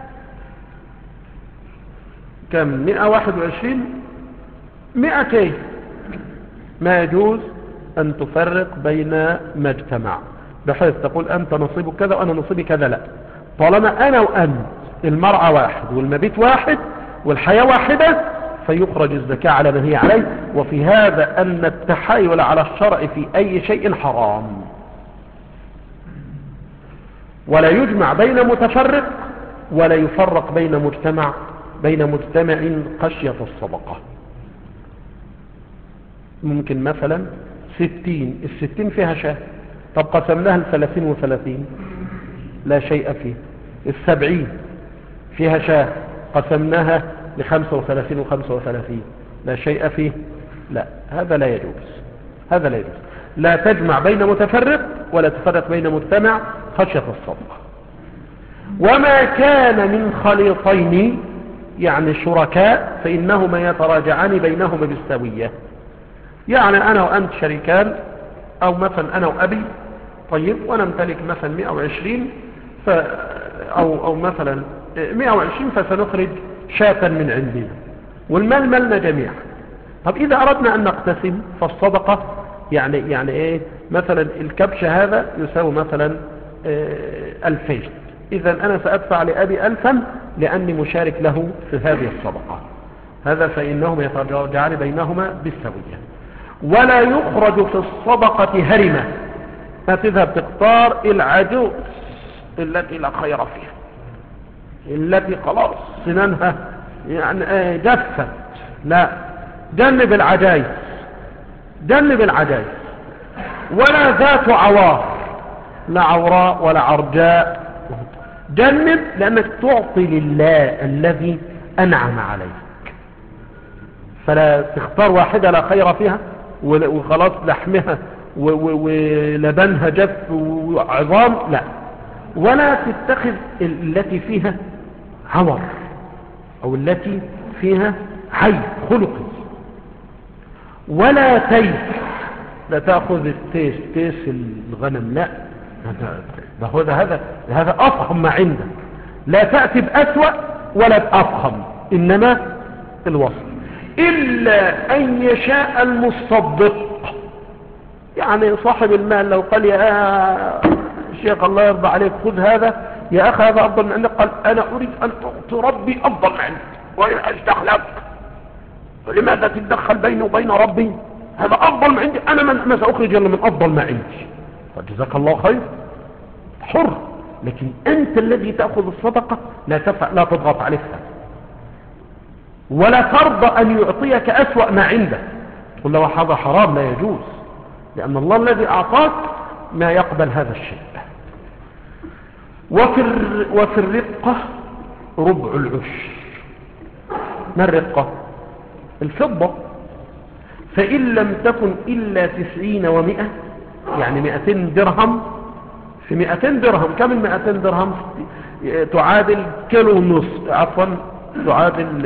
كم؟ 121 200. ما يجوز أن تفرق بين مجتمع بحيث تقول أنت نصيبك كذا وأنا نصيبي كذا. لا، طالما أنا وأنت المرعى واحد والمبيت واحد والحياة واحدة فيخرج الزكاة على ما هي عليه. وفي هذا أن التحايل على الشرع في أي شيء حرام. ولا يجمع بين متفرق ولا يفرق بين مجتمع خشية الصدقة. ممكن مثلا 60، 60 فيها شاة، طب قسمناها ل30 و30 لا شيء فيه. 70 فيها شاة، قسمناها ل35 و35 لا شيء فيه. لا، هذا لا يجوز. لا تجمع بين متفرق ولا تفرق بين مجتمع خشية الصدقة. وما كان من خليطين يعني شركاء فإنهما يتراجعان بينهما بالسوية. يعني أنا وأنت شريكان، أو مثلا أنا وأبي، طيب، وأنا امتلك مثلا 120 أو مثلا 120 فسنخرج شاة من عندنا والمال مالنا جميعا. طب إذا أردنا أن نقتسم فالصدقة يعني إيه؟ مثلا الكبش هذا يساوي مثلا 2000 إذا أنا سأدفع لأبي 1000 لأني مشارك له في هذه الصدقة. هذا فإنهم يتراجعان بينهما بالسوية. ولا يخرج في الصدقة هرمة، ما تذهب تختار العجوز التي لا خير فيها، التي خلاص سنانها يعني جفت. لا، جنب العجائز، جنب العجائز. ولا ذات عوار، لا عوراء ولا عرجاء، جنب، لأنك تعطي لله الذي أنعم عليك. فلا تختار واحدة لا خير فيها وخلاص لحمها ولبنها جف وعظام، لا. ولا تتخذ التي فيها عور أو التي فيها عيب خلقي. ولا تيس، لا تأخذ التيس، تيس الغنم، لا، هذا أفخم ما عندك. لا تأتي بأسوأ ولا بأفخم، إنما الوسط. إلا أن يشاء المصدق، يعني صاحب المال لو قال يا شيخ الله يرضى عليك خذ هذا يا أخي هذا أفضل من عندك، قال أنا أريد أن أعطي ربي أفضل من عندك وإن أستخلف، فلماذا تتدخل بيني وبين ربي؟ هذا أفضل من عندي، أنا ما سأخرج إلا من أفضل ما عندي، فجزاك الله خير، حر. لكن أنت الذي تأخذ الصدقة لا تضغط عليها، ولا ترضى أن يعطيك أسوأ ما عنده. تقول له هذا حرام، لا يجوز، لأن الله الذي أعطاك ما يقبل هذا الشيء. وفي الرقة ربع العشر. ما الرقة؟ الفضة. فإن لم تكن إلا 90 و100، يعني 200 درهم في 200 درهم. كم 200 درهم؟ تعادل كيلو ونص، عفوا تعادل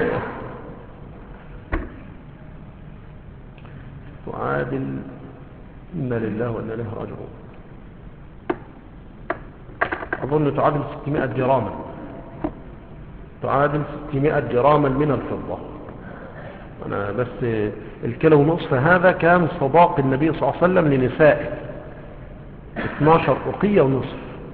إنا لله وإنا إليه راجعون، أظن تعادل 600 جراما، تعادل 600 جراما من الفضة. أنا بس الكيلو ونصف هذا كان صداق النبي صلى الله عليه وسلم لنسائه، 12 أقية ونصف.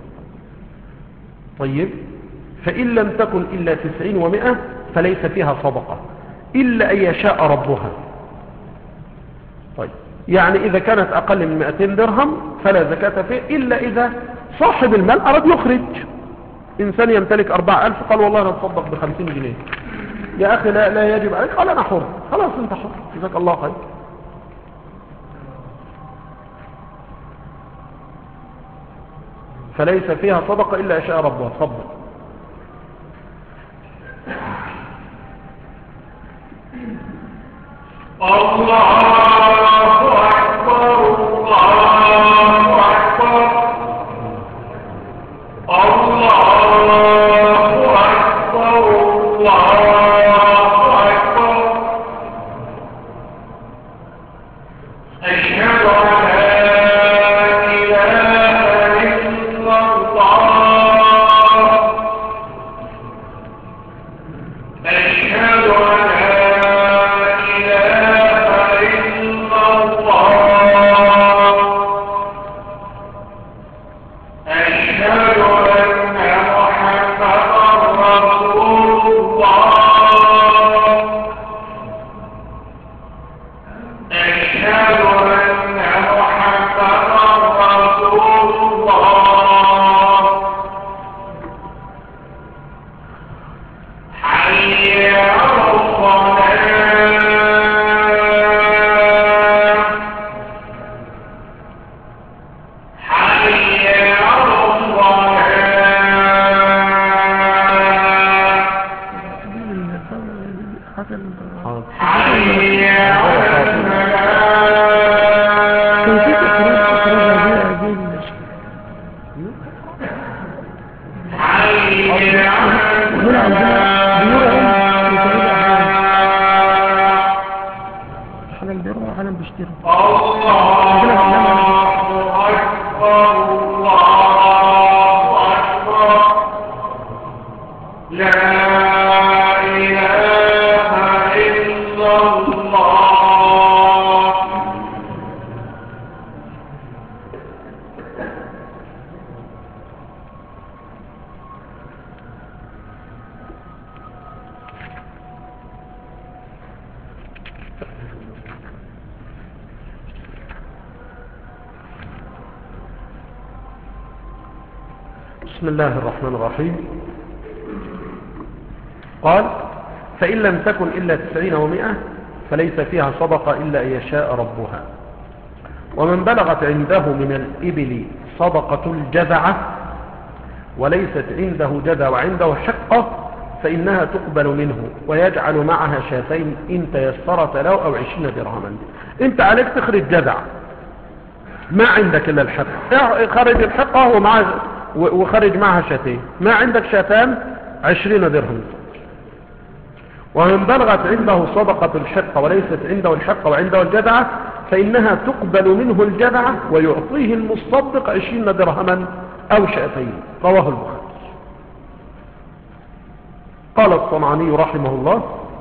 طيب، فإن لم تكن إلا 90 و100 فليس فيها صدقة إلا أن يشاء ربها. طيب، يعني إذا كانت أقل من 200 درهم فلا زكاة فيه، إلا إذا صاحب المال أراد يخرج. إنسان يمتلك 4000 قال والله أنا أتصدق ب50 جنيه، يا أخي لا يجب عليك، قال أنا حر، خلاص أنت حر، جزاك الله خير. فليس فيها صدقة إلا يشاء ربها. تفضل. الله أكبر الله أكبر الله أكبر الله أكبر. أشهد أن لا إله إلا الله. أشهد أن لا إله إلا الله. أشهد أن محمدا رسول الله. أشهد أن محمدا رسول الله. حي على الصلاة. حي على الصلاة. حي على بسم الله الرحمن الرحيم. قال فإن لم تكن إلا 90 و100 فليس فيها صدقة إلا أن يشاء ربها. ومن بلغت عنده من الإبل صدقة الجذعة وليست عنده جذع وعنده حقة فإنها تقبل منه ويجعل معها شاتين إن تيسرت له أو 20 درهما. انت عليك تخرج جذع، ما عندك إلا الحقة، خرج الحقة وخرج معها شاتين، ما عندك شاتان 20 درهم. ومن بلغت عنده صدقة الحقة وليست عنده الحقة وعنده الجذعة فإنها تقبل منه الجذعة ويعطيه المصدق 20 درهما أو شاتين. رواه البخاري. قال الصنعاني رحمه الله: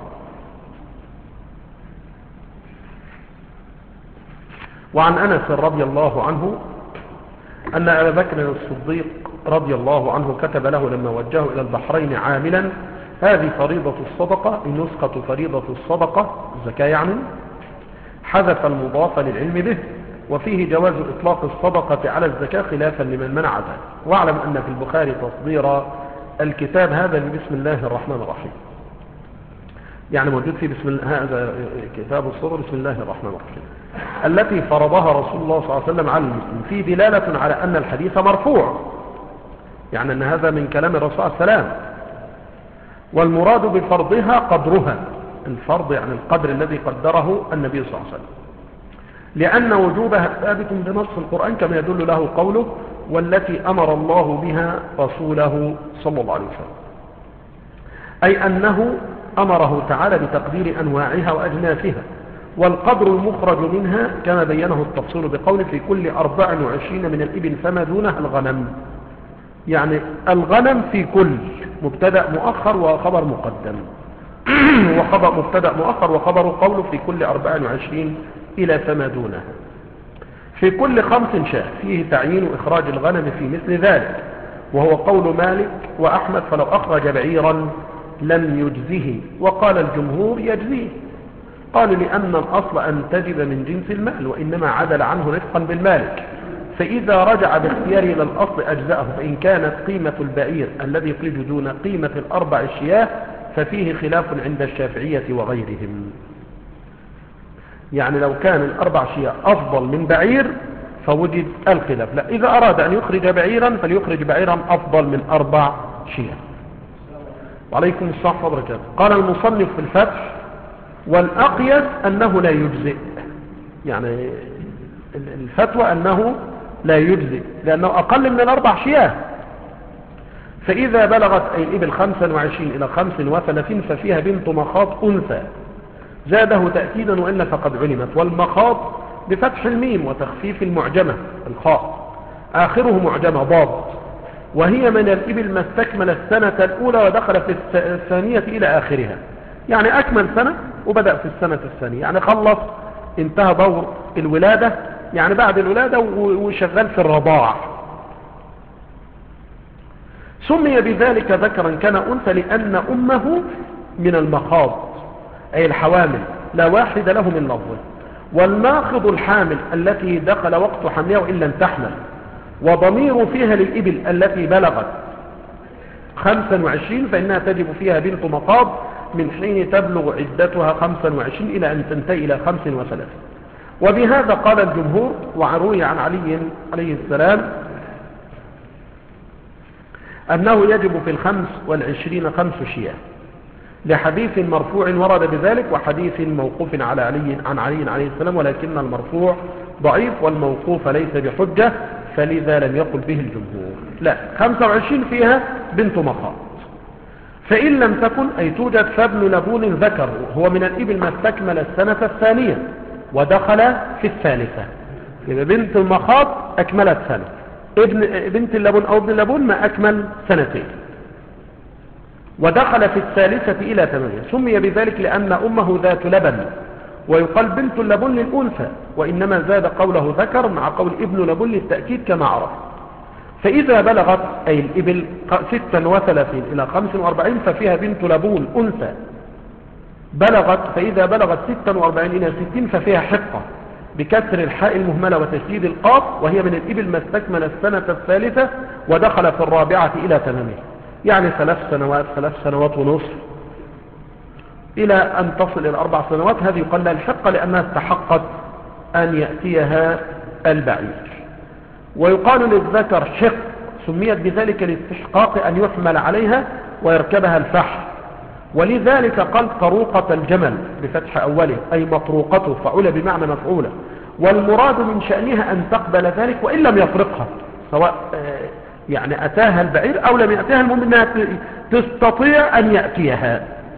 وعن أنس رضي الله عنه أن أبا بكر الصديق رضي الله عنه كتب له لما وجهه إلى البحرين عاملا: هذه فريضة الصدقة، النسخة فريضة الصدقة الزكاة يعني، حذف المضاف للعلم به، وفيه جواز إطلاق الصدقة على الزكاة خلافا لمن منع ذلك. واعلم أن في البخاري تصدير الكتاب هذا بسم الله الرحمن الرحيم، يعني موجود في هذا كتاب الصدر بسم الله الرحمن الرحيم التي فرضها رسول الله صلى الله عليه وسلم على المسلم، في دلالة على أن الحديث مرفوع، يعني أن هذا من كلام الرسول صلى الله عليه وسلم. والمراد بفرضها قدرها، الفرض يعني القدر الذي قدره النبي صلى الله عليه وسلم، لأن وجوبها ثابت بنص القرآن كما يدل له قوله: والتي أمر الله بها رسوله صلى الله عليه وسلم، أي أنه أمره تعالى بتقدير أنواعها وأجناسها، والقدر المخرج منها كما بينه التفصيل بقول: في كل 24 من الإبل فما دونها الغنم. يعني الغنم في كل مبتدأ مؤخر وخبر مقدم وخبر مبتدأ مؤخر وخبر قوله في كل 24 إلى فما دونها. في كل 5 شاة فيه تعيين إخراج الغنم في مثل ذلك، وهو قول مالك وأحمد: فلو أخرج بعيرا لم يجزه. وقال الجمهور يجزيه، قالوا لأن الأصل أن تجب من جنس المال، وإنما عدل عنه رفقا بالمالك، فإذا رجع باختياره إلى الأصل أجزأه. فإن كانت قيمة البعير الذي يخرج دون قيمة الأربع شياه ففيه خلاف عند الشافعية وغيرهم. يعني لو كان الأربع شياه أفضل من بعير فوجد الخلاف. لا، إذا أراد أن يخرج بعيرا فليخرج بعيرا أفضل من 4 شياه. وعليكم الصحة وبركاته. قال المصنف في الفتح: والأقيس أنه لا يجزئ، يعني الفتوى أنه لا يجزئ لأنه أقل من 4 شياه. فإذا بلغت أي الإبل 25 إلى 35 ففيها بنت مخاض أنثى، زاده تأكيدا وإلا فقد علمت. والمخاض بفتح الميم وتخفيف المعجمة الخاء، آخره معجمة ضاد، وهي من الإبل ما استكمل السنة الأولى ودخل في الثانية إلى آخرها، يعني أكمل سنة وبدأ في السنة الثانية، يعني خلص انتهى دور الولادة، يعني بعد الولادة وشغال في الرضاع. سمي بذلك ذكرا كان أنثى لأن أمه من المخاض أي الحوامل، لا واحد له من لفظه. والماخض الحامل التي دخل وقت حملها وإن لم تحمل، وضمير فيها للإبل التي بلغت 25 فإنها تجب فيها بنت مخاض من حين تبلغ عدتها 25 إلى أن تنتهي إلى 35. وبهذا قال الجمهور. وروي عن علي عليه السلام أنه يجب في 25 5 شياه، لحديث مرفوع ورد بذلك، وحديث موقوف على علي عليه السلام، ولكن المرفوع ضعيف والموقوف ليس بحجة، فلذا لم يقل به الجمهور. لا، 25 فيها بنت مخاض. فإن لم تكن أي توجد فابن لبون ذكر، هو من الإبل ما استكمل السنة الثانية ودخل في الثالثة، يبقى بنت المخاض أكملت سنة، بنت اللبون أو ابن اللبون ما أكمل 2 سنين، ودخل في الثالثة إلى 8. سمي بذلك لأن أمه ذات لبن، ويقال بنت اللبون للأنثى، وإنما زاد قوله ذكر مع قول ابن لبون للتأكيد كما عرف. فإذا بلغت أي الإبل 36 إلى 45 ففيها بنت لبون أنثى، فإذا بلغت 46 إلى 60 ففيها حقة، بكسر الحاء المهملة وتشديد القاف، وهي من الإبل ما استكمل السنة الثالثة ودخل في الرابعة إلى تمامه، يعني 3 سنوات 3 سنوات ونصف إلى أن تصل إلى 4 سنوات. هذه يقال لها الحقة لأنها استحقت أن يأتيها البعير. ويقال للذكر حق، سميت بذلك لاستحقاق أن يحمل عليها ويركبها الفحل، ولذلك قال طروقة الجمل بفتح أوله أي مطروقته، فعل بمعنى مفعولة، والمراد من شأنها أن تقبل ذلك وإن لم يطرقها، سواء يعني أتاها البعير أو لم يأتيها، المهم أنها تستطيع أن يأتيها.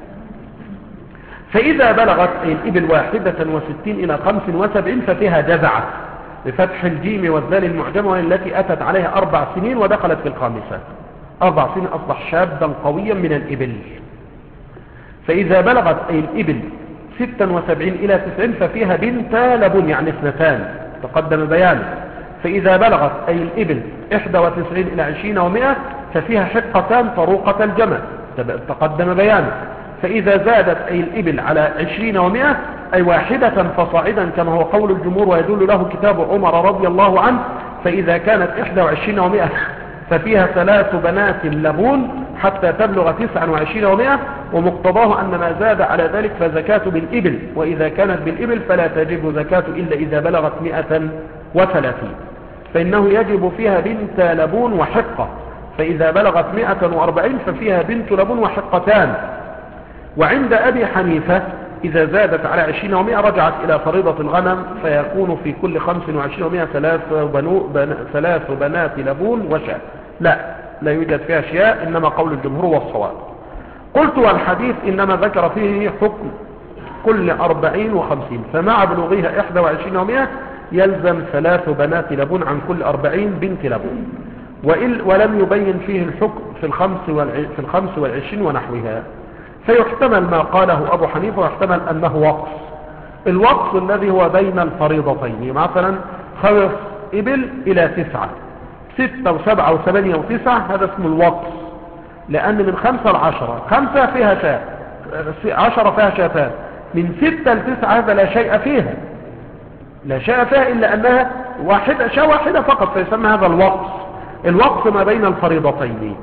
فإذا بلغت الإبل 61 إلى 75 ففيها جزعة بفتح الجيم والذال المعجمة، والتي أتت عليها 4 سنين ودخلت في الخامسة. 4 سنين أصبح شابا قويا من الإبل. فإذا بلغت الإبل 76 إلى 90 ففيها بنت لبن، يعني 2 تقدم بيانه. فإذا بلغت أي الإبل 91 إلى 20 و100 ففيها حقتان طروقة الجمل، تقدم بيانه. فإذا زادت أي الإبل على 20 و100 أي 1 فصاعدا كما هو قول الجمهور ويدل له كتاب عمر رضي الله عنه، فإذا كانت 21 و100 ففيها 3 بنات لبون حتى تبلغ 29 و100، ومقتضاه أن ما زاد على ذلك فزكاة بالإبل، وإذا كانت بالإبل فلا تجب زكاة إلا إذا بلغت 130، فإنه يجب فيها بنت لبون وحقة. فإذا بلغت 140 ففيها بنت لبون وحقتان. وعند أبي حنيفة إذا زادت على 20 و100 رجعت إلى فريضة الغنم، فيكون في كل 25 و100 3 بنات لبون وشاة. لا يوجد فيها شياء، إنما قول الجمهور والصواب. قلت والحديث إنما ذكر فيه حكم كل 40 و50، فمع بلوغها 21 و100 يلزم 3 بنات لبون عن كل 40 بنت لبون، ولم يبين فيه الحكم في الخمس والعشرين ونحوها. فيحتمل ما قاله أبو حنيفة، ويحتمل أنه وقص. الوقص الذي هو بين الفريضتين، مثلا 5 إبل إلى 9، 6 و7 و8 و9، هذا اسمه الوقص، لأن من 5 ل10، 5 فيها شاة، 10 فيها شاتان، من 6 ل9 هذا لا شيء فيها، لا شيء فيها إلا أنها شاة واحدة فقط، فيسمى هذا الوقص. الوقص ما بين الفريضتين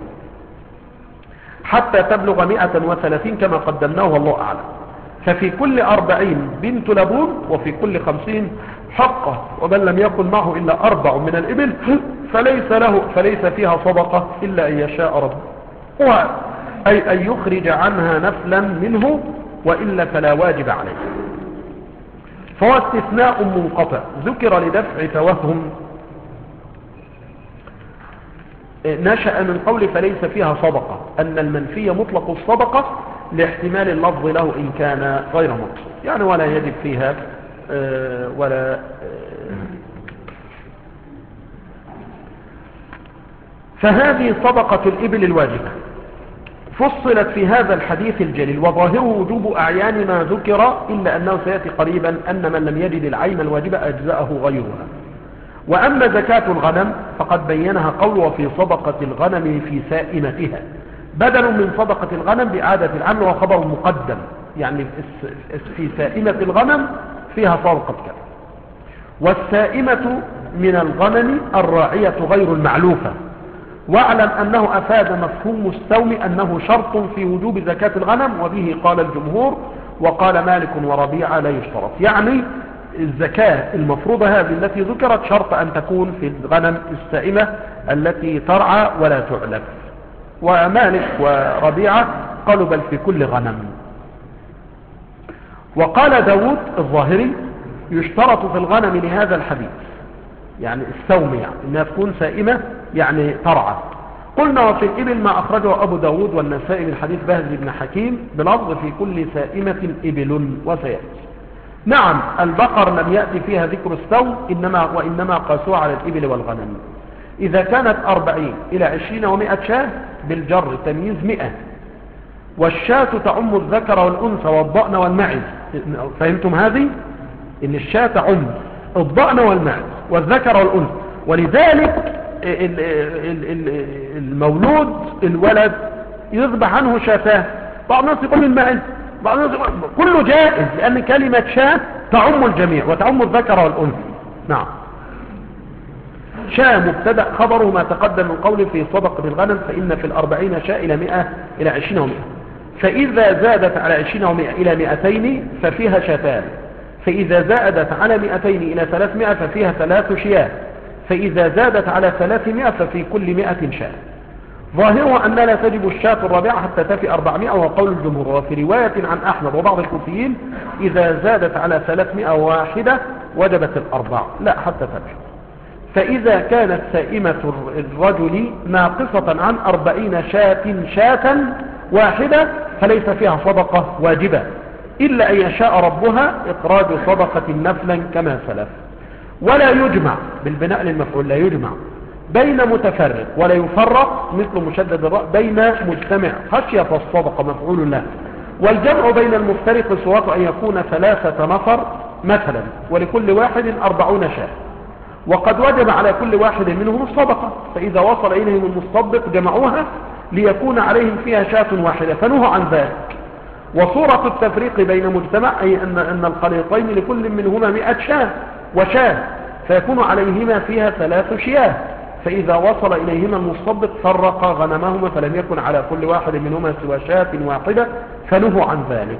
حتى تبلغ 130 كما قدمناه والله أعلم. ففي كل 40 بنت لبون، وفي كل 50 حقة، ومن لم يكن معه إلا 4 من الإبل فليس فيها صدقة إلا أن يشاء ربه، أي أن يخرج عنها نفلا منه، وإلا فلا واجب عليه. فهو استثناء منقطع ذكر لدفع توهم نشأ من قول فليس فيها صدقة، أن المنفي مطلق الصدقة لاحتمال اللفظ له إن كان غير مقصود، يعني ولا يجب فيها فهذه صدقة الإبل الواجبة فصلت في هذا الحديث الجليل، وظاهره وجوب أعيان ما ذكر، إلا أنه سيأتي قريبا أن من لم يجد العين الواجبة أجزأه غيرها. وأما زكاة الغنم فقد بينها قول وفي صدقة الغنم في سائمتها، بدل من صدقة الغنم بإعادة العمل، وخبر مقدم، يعني في سائمة الغنم فيها صدقة كذا. والسائمة من الغنم الراعية غير المعلوفة. واعلم أنه أفاد مفهوم السوم أنه شرط في وجوب زكاة الغنم، وبه قال الجمهور، وقال مالك وربيعة لا يشترط، يعني الزكاة المفروضة هذه التي ذكرت شرط أن تكون في الغنم السائمة التي ترعى ولا تعلف. ومالك وربيعة قالوا بل في كل غنم. وقال داود الظاهري يشترط في الغنم لهذا الحديث، يعني السوم، يعني انها تكون سائمة يعني ترعى. قلنا وفي الإبل ما أخرجه أبو داود والنسائي من حديث بهز بن حكيم بلفظ في كل سائمة إبل، وسيأتي. نعم البقر لم يأتي فيها ذكر السوم، وإنما قاسوا على الإبل والغنم. إذا كانت 40 إلى 20 و100 شاة بالجر تمييز 100، والشاة تعم الذكر والأنثى والضأن والمعز. فهمتم هذه؟ إن الشاة تعم الضأن والمعز والذكر والأنثى، ولذلك المولود الولد يذبح عنه شاتان، بعض الناس يقول المعز، بعض الناس يقول كله جائز، لأن كلمة شاة تعم الجميع وتعم الذكر والأنثى. نعم. شاء مبتدأ خبره ما تقدم من قول في صدق بالغنم فإن في 40 شاء إلى 100 إلى 20 و100. فإذا زادت على 20 و100 إلى 200 ففيها شاتان. فإذا زادت على 200 إلى 300 ففيها 3 شياه. فإذا زادت على 300 ففي كل 100 شاة. ظاهرها أن لا تجب الشاة الرابعة حتى تفي 400 وقول الجمهور. وفي رواية عن أحمد وبعض الكوفيين إذا زادت على 301 وجبت الأربع، لا حتى تفي. فإذا كانت سائمة الرجل ناقصة عن 40 شاة واحدة فليس فيها صدقة واجبة إلا أن يشاء ربها إخراج صدقة نفلا كما سلف. ولا يجمع بالبناء للمفعول، لا يجمع بين متفرق ولا يفرق مثل مشدد الراء بين مجتمع خشية الصدقة مفعول له. والجمع بين المفترق صورته أن يكون 3 نفر مثلا ولكل واحد 40 شاة، وقد وجب على كل واحد منهم الصدقة، فإذا وصل إليهم المصدق جمعوها ليكون عليهم فيها شاة واحدة فنهوا عن ذلك. وصورة التفريق بين مجتمع أي أن الخليطين لكل منهما 100 شاة وشاة فيكون عليهما فيها 3 شياه، فإذا وصل إليهما المصدق فرق غنمهما فلم يكن على كل واحد منهما سوى شاة واحدة فنهوا عن ذلك.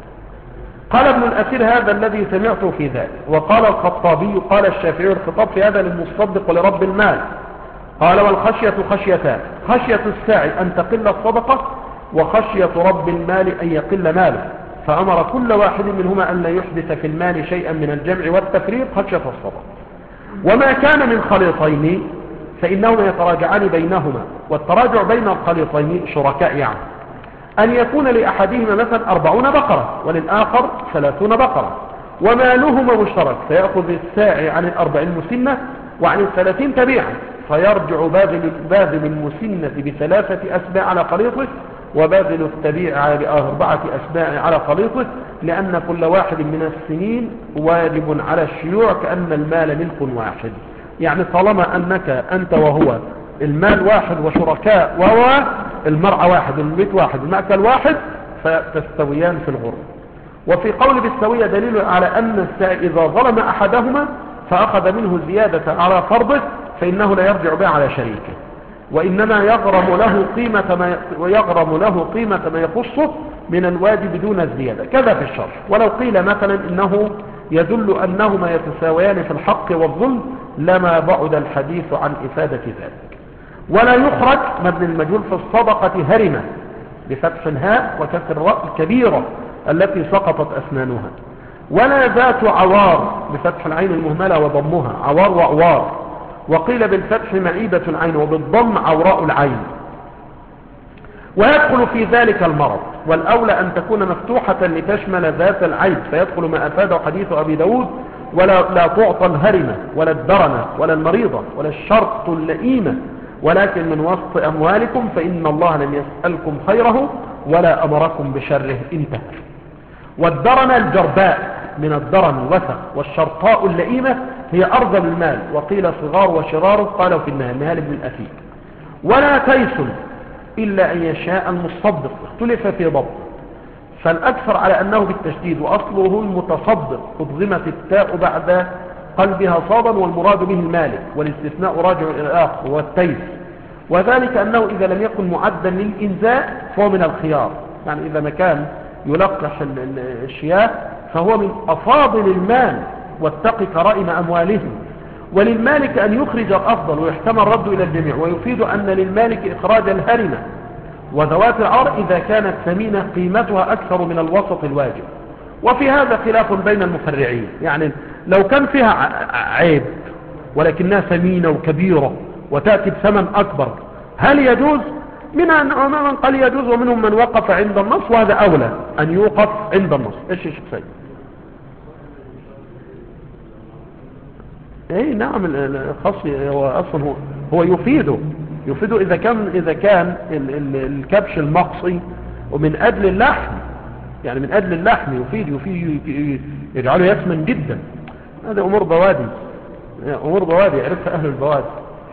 قال ابن الأثير هذا الذي سمعته في ذلك. وقال الخطابي قال الشافعي الخطاب في هذا للمصدق ولرب المال. قال والخشية خشيتان: خشية الساعي أن تقل الصدقة، وخشية رب المال أن يقل ماله، فأمر كل واحد منهما أن لا يحدث في المال شيئا من الجمع والتفريق خشية الصدقة. وما كان من خليطين فإنهما يتراجعان بينهما، والتراجع بين الخليطين شركاء يعني أن يكون لأحدهما مثلا 40 بقرة وللآخر 30 بقرة ومالهما مشترك، فيأخذ الساعي عن 40 مسنة وعن 30 تبيعا، فيرجع باذل المسنة ب3 أسباع على خليطه وباذل التبيع ب4 أسباع على خليطه، لأن كل واحد من السنين واجب على الشيوع كأن المال ملك واحد. يعني طالما أنك أنت وهو المال واحد وشركاء وهو المرعى واحد والبيت واحد والمأكل واحد فتستويان في الغرب. وفي قول بالسوية دليل على أن السائل إذا ظلم أحدهما فأخذ منه زيادة على فرضه فإنه لا يرجع بها على شريكه، وإنما يغرم له قيمة ما يخصه من الواجب دون الزيادة. كذا في الشرع. ولو قيل مثلا إنه يدل أنهما يتساويان في الحق والظلم لما بعد الحديث عن إفادة ذلك. ولا يخرج مبني المجهول في الصدقة هرمة بفتح الهاء وكسر الراء الكبيرة التي سقطت أسنانها، ولا ذات عوار بفتح العين المهملة وضمها عوار وعوار، وقيل بالفتح معيبة العين وبالضم عوراء العين. ويدخل في ذلك المرض، والأولى أن تكون مفتوحة لتشمل ذات العيب فيدخل ما أفاده حديث أبي داود ولا تعطى الهرمة ولا الدرنة ولا المريضة ولا الشرط اللئيمة ولكن من وسط أموالكم فإن الله لم يسألكم خيره ولا أمركم بشره انتهى. والدرنة الجرباء من الدرن الوسخ، والشرطاء اللئيمة هي أرذل المال، وقيل صغار وشرار قالوا في النهال ابن الأثير. ولا تيس إلا أن يشاء المصدق اختلف في ضبط، فالأكثر على أنه بالتشديد وأصله المتصدق أضغمت التاء بعد قلبها صادا والمراد به المالك، والاستثناء راجع إلى الآخر والتيس، وذلك أنه إذا لم يكن معدا للإنزاء فهو من الخيار، يعني إذا ما كان يلقح الشياه فهو من أفاضل المال واتق كرائم أموالهم. وللمالك أن يخرج الأفضل ويحتمل رد إلى الجميع، ويفيد أن للمالك إخراج الهرمة وذوات العار إذا كانت ثمينة قيمتها أكثر من الوسط الواجب. وفي هذا خلاف بين المفرعين، يعني لو كان فيها عيب ولكنها ثمينة وكبيرة وتأتي بثمن أكبر هل يجوز؟ منهم من قال يجوز ومنهم من وقف عند النص، وهذا أولى أن يوقف عند النص. إيش يا شيخ سيد؟ اي نعم، الخصي هو اصلا هو يفيده اذا كان الكبش المقصي ومن اجل اللحم، يعني من اجل اللحم يفيد يجعله يسمن جدا. هذه امور بوادي يعرفها اهل البوادي.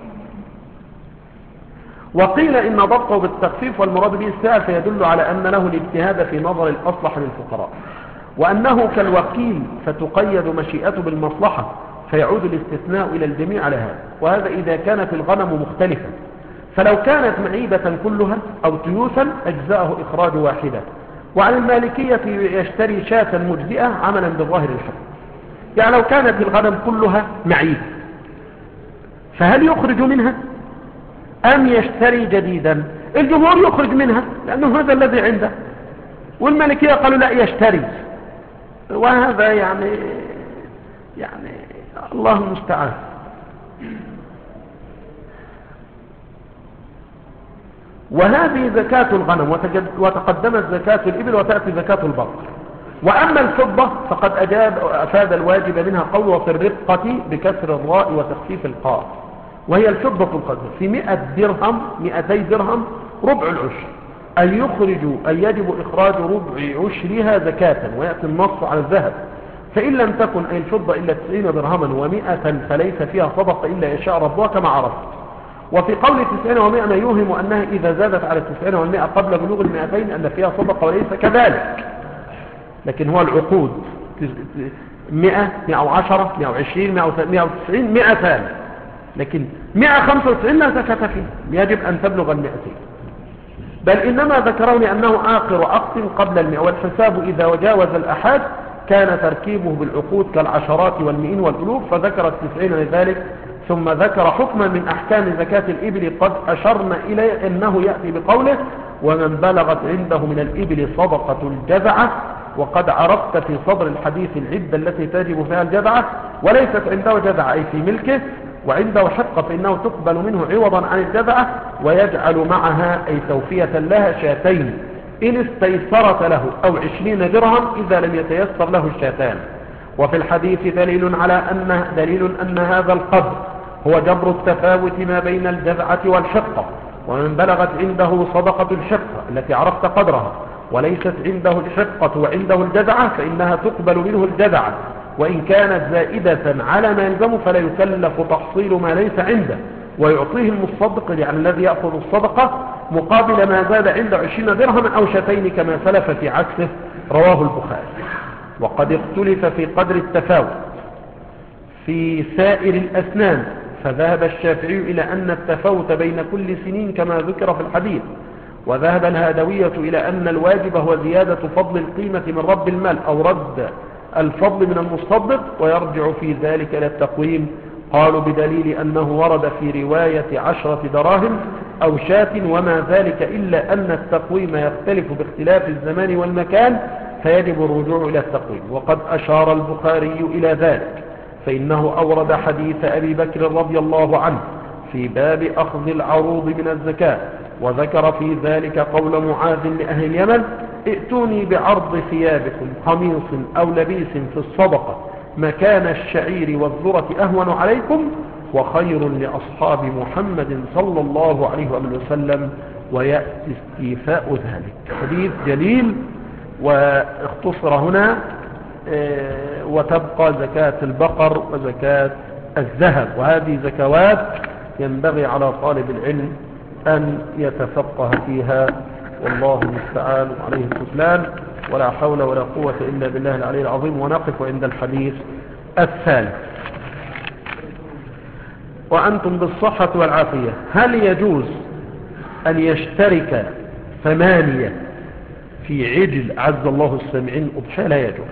وقيل ان ضبطه بالتخفيف والمراد به الساعة فيدل على ان له الاجتهاد في نظر الاصلح للفقراء. وأنه كالوكيل فتقيد مشيئته بالمصلحة فيعود الاستثناء إلى الجميع على هذا. وهذا إذا كانت الغنم مختلفة، فلو كانت معيبة كلها أو تيوسا أجزاءه إخراج واحدة. وعن المالكية يشتري شاة مجزئة عملا بالظاهر الحكم. يعني لو كانت الغنم كلها معيبة فهل يخرج منها أم يشتري جديدا؟ الجمهور يخرج منها لأنه هذا الذي عنده، والمالكية قالوا لا يشتري. وهذا يعني الله المستعان. وهذه زكاة الغنم، وتقدمت زكاة الإبل وتأتي زكاة البقر. وأما الفضة فقد أفاد الواجب منها قول وفي الرقة بكسر الراء وتخفيف القاف، وهي الفضة القدر في 200 درهم ربع العشر، أن يجب إخراج ربع عشرها زكاة، ويأتي النص على الذهب. فإن لم تكن أي الفضة إلا 90 درهما و100 فليس فيها صدقة إلا يشاء ربها كما عرفت. وفي قول 90 و100 ما يوهم أنها إذا زادت على 90 و100 قبل بلوغ 200 أن فيها صدقة، وليس كذلك. لكن هو العقود 100 110 120 190 100 ثاني، لكن 195 لا زكاة فيه، يجب أن تبلغ 200. بل إنما ذكروا لأنه آخر عقد قبل 100، والحساب إذا وجاوز الأحاد كان تركيبه بالعقود كالعشرات والمئين والألوف، فذكر 90 لذلك. ثم ذكر حكما من أحكام زكاة الإبل قد أشرنا إليه، أنه يأتي بقوله ومن بلغت عنده من الإبل صدقة الجذعة. وقد عرفت في صدر الحديث العدة التي تجب فيها الجذعة، وليست عنده جذعة أي في ملكه، وعنده حقة فإنه تقبل منه عوضا عن الجذعة، ويجعل معها أي توفية لها شاتين إن استيسرت له، أو 20 درهم إذا لم يتيسر له الشاتان. وفي الحديث دليل أن هذا القدر هو جبر التفاوت ما بين الجذعة والحقة. ومن بلغت عنده صدقة الحقة التي عرفت قدرها وليست عنده الحقة وعنده الجذعة فإنها تقبل منه الجذعة، وإن كانت زائدة على ما يلزم فلا يكلف تحصيل ما ليس عنده، ويعطيه المصدق يعني الذي يأخذ الصدقة مقابل ما زاد عنده 20 درهما أو شاتين كما سلف في عكسه. رواه البخاري. وقد اختلف في قدر التفاوت في سائر الأسنان، فذهب الشافعي إلى أن التفاوت بين كل سنين كما ذكر في الحديث، وذهب الهادوية إلى أن الواجب هو زيادة فضل القيمة من رب المال أو رد الفضل من المصدق، ويرجع في ذلك إلى التقويم. قالوا بدليل أنه ورد في رواية 10 دراهم أو شاة، وما ذلك إلا أن التقويم يختلف باختلاف الزمان والمكان، فيجب الرجوع إلى التقويم. وقد أشار البخاري إلى ذلك، فإنه أورد حديث أبي بكر رضي الله عنه في باب أخذ العروض من الزكاة، وذكر في ذلك قول معاذ لأهل اليمن ائتوني بعرض ثيابكم قميص أو لبيس في الصدقة مكان الشعير والذرة أهون عليكم وخير لأصحاب محمد صلى الله عليه وسلم، ويأتي استيفاء ذلك. حديث جليل واختصر هنا، وتبقى زكاة البقر وزكاة الذهب، وهذه زكوات ينبغي على طالب العلم أن يتفقه فيها، والله المستعان عليه السفلان، ولا حول ولا قوة إلا بالله العلي العظيم. ونقف عند الحديث الثالث. وأنتم بالصحة والعافية، هل يجوز أن يشترك 8 في عجل عز الله السامعين أضحى؟ لا يجوز.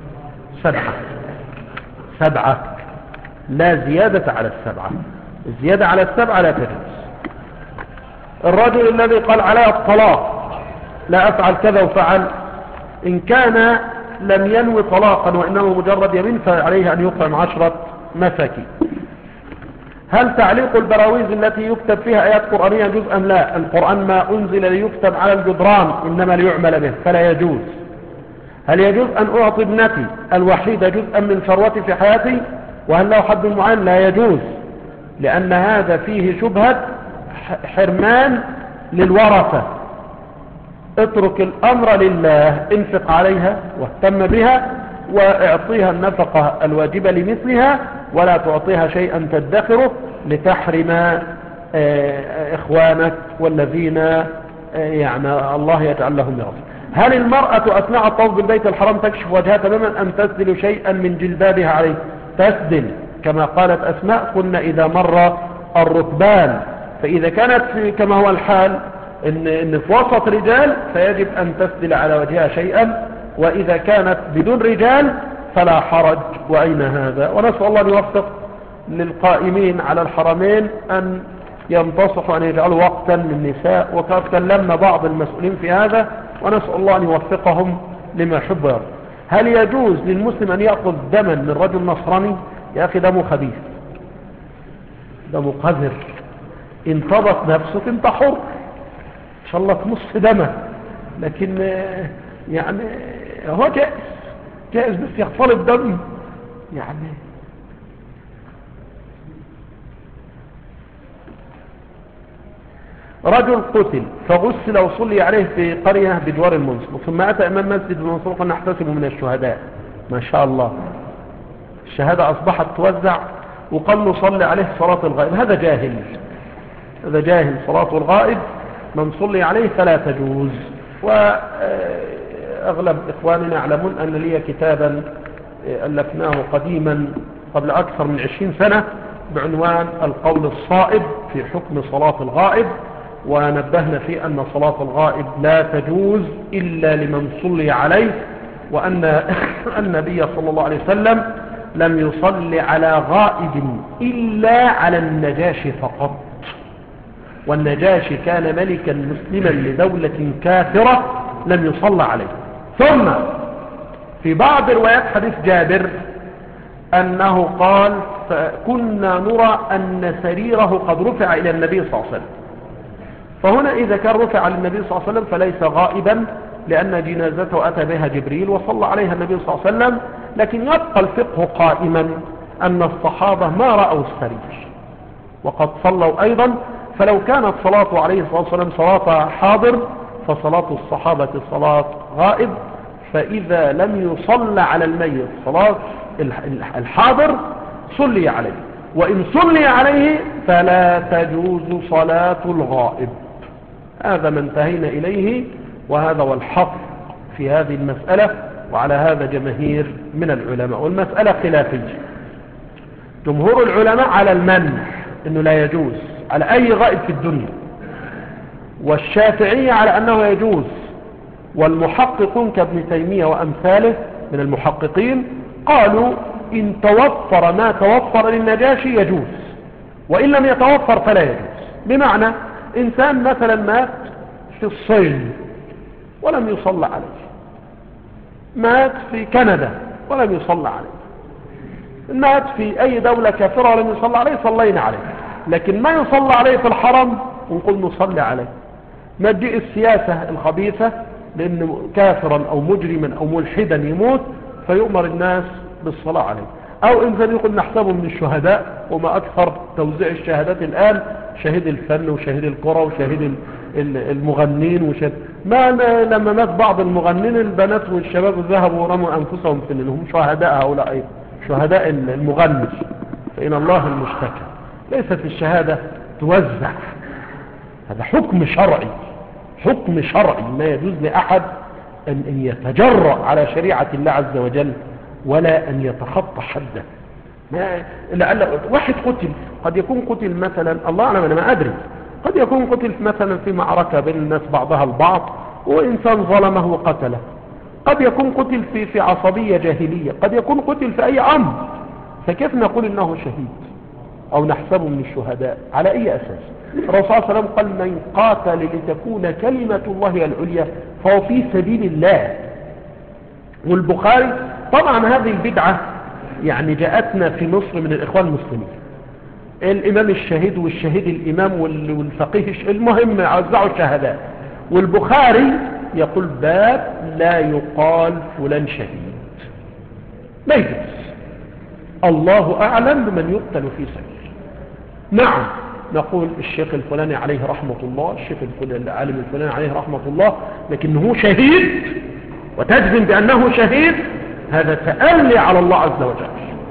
7 لا زيادة على 7، الزيادة على 7 لا تجوز. الرجل الذي قال عليه الطلاق لا أفعل كذا وفعل، إن كان لم ينوي طلاقا وإنما مجرد يمين فعليه أن يطعم 10 مساكين. هل تعليق البراويز التي يكتب فيها آيات قرآنية يجوز أم لا؟ القرآن ما أنزل ليكتب على الجدران إنما ليعمل به، فلا يجوز. هل يجوز أن أعطي ابنتي الوحيدة جزءا من ثروتي في حياتي؟ وهل له حد معين؟ لا يجوز، لأن هذا فيه شبهة حرمان للورثة. اترك الأمر لله، انفق عليها واهتم بها واعطيها النفقة الواجبة لمثلها، ولا تعطيها شيئا تدخره لتحرم إخوانك والذين يعني الله يجعل لهم يرث. هل المرأة أثناء الطواف بالبيت الحرام تكشف وجهها تماما أم تسدل شيئا من جلبابها عليه؟ تسدل كما قالت أسماء كنا إذا مر الركبان. فإذا كانت كما هو الحال إن في وسط رجال فيجب أن تسدل على وجهها شيئا، وإذا كانت بدون رجال فلا حرج. وأين هذا؟ ونسأل الله أن يوفق للقائمين على الحرمين أن ينتصحوا أن يجعلوا وقتا للنساء، وقد كلمنا بعض المسؤولين في هذا، ونسأل الله أن يوفقهم لما يحب ويرضى. هل يجوز للمسلم أن يأخذ دما من رجل نصراني؟ يا أخي دمه خبيث، دمه قذر، انتضت نفسك انت حر، إن شاء الله تمص دمه، لكن يعني هو جائز بس يختلط دم يعني. رجل قتل فغسل وصلي عليه في قرية بجوار المنصور، ثم أتى أمام مسجد المنصور قال نحتسب من الشهداء. ما شاء الله، الشهادة أصبحت توزع، وقال له صلي عليه صلاة الغائب. هذا جاهل، هذا جاهل. صلاة الغائب من صلي عليه فلا تجوز. وأغلب إخواننا يعلمون أن لي كتابا ألفناه قديما قبل أكثر من 20 سنة بعنوان القول الصائب في حكم صلاة الغائب، ونبهنا فيه أن صلاة الغائب لا تجوز إلا لمن صلي عليه، وأن النبي صلى الله عليه وسلم لم يصلي على غائب إلا على النجاشي فقط، والنجاشي كان ملكا مسلما لدولة كافرة لم يصلى عليه. ثم في بعض روايات حديث جابر أنه قال كنا نرى أن سريره قد رفع إلى النبي صلى الله عليه وسلم. فهنا إذا كان رفع للنبي صلى الله عليه وسلم فليس غائبا، لأن جنازته أتى بها جبريل وصلى عليها النبي صلى الله عليه وسلم. لكن يبقى الفقه قائما أن الصحابة ما رأوا السرير وقد صلوا أيضا، فلو كانت صلاته عليه الصلاة والسلام صلاة حاضر فصلاة الصحابة صلاة غائب. فإذا لم يصلى على الميت صلاة الحاضر صلي عليه، وإن صلي عليه فلا تجوز صلاة الغائب. هذا ما انتهينا إليه، وهذا هو الحق في هذه المسألة، وعلى هذا جماهير من العلماء. والمسألة خلافية، جمهور العلماء على المنع أنه لا يجوز على أي غائب في الدنيا، والشافعية على أنه يجوز، والمحققون كابن تيمية وأمثاله من المحققين قالوا إن توفر ما توفر للنجاشي يجوز، وإن لم يتوفر فلا يجوز. بمعنى إنسان مثلا مات في الصين ولم يصلى عليه، مات في كندا ولم يصلى عليه، مات في أي دولة كافرة ولم يصلى عليه، صلينا عليه. لكن ما يصلى عليه في الحرم ونقول نصلي عليه. ما تجيء السياسة الخبيثة لأنه كافرا أو مجرما أو ملحدا يموت فيؤمر الناس بالصلاة عليه، أو إنسان يقول نحسبه من الشهداء. وما أكثر توزيع الشهادات الآن، شهيد الفن وشهيد الكرة وشهيد المغنين وشهيد ما لما مات بعض المغنين البنات والشباب ذهبوا ورموا أنفسهم في هم شهداء. هؤلاء شهداء المغني، فإن الله المشتكى. ليست الشهادة توزع، هذا حكم شرعي، حكم شرعي. ما يجوز لأحد أن يتجرأ على شريعة الله عز وجل ولا أن يتخطى حده. لعل واحد قتل، قد يكون قتل مثلا، الله أعلم أنا ما أدري، قد يكون قتل مثلا في معركة بين الناس بعضها البعض وإنسان ظلمه وقتله، قد يكون قتل في عصبية جاهلية، قد يكون قتل في أي أمر. فكيف نقول إنه شهيد أو نحسبه من الشهداء؟ على أي أساس؟ الرسول صلى الله عليه وسلم قال من قاتل لتكون كلمة الله العليا فهو في سبيل الله. والبخاري طبعا هذه البدعة يعني جاءتنا في مصر من الإخوان المسلمين، الإمام الشهيد والشهيد الإمام والفقيه المهم عزعوا الشهداء. والبخاري يقول باب لا يقال فلان شهيد، ما يجوز، الله أعلم بمن يقتل في سبيل. نعم نقول الشيخ الفلاني عليه رحمة الله، الشيخ العالم الفلاني عليه رحمة الله، لكنه شهيد وتجزم بأنه شهيد، هذا تألي على الله عز وجل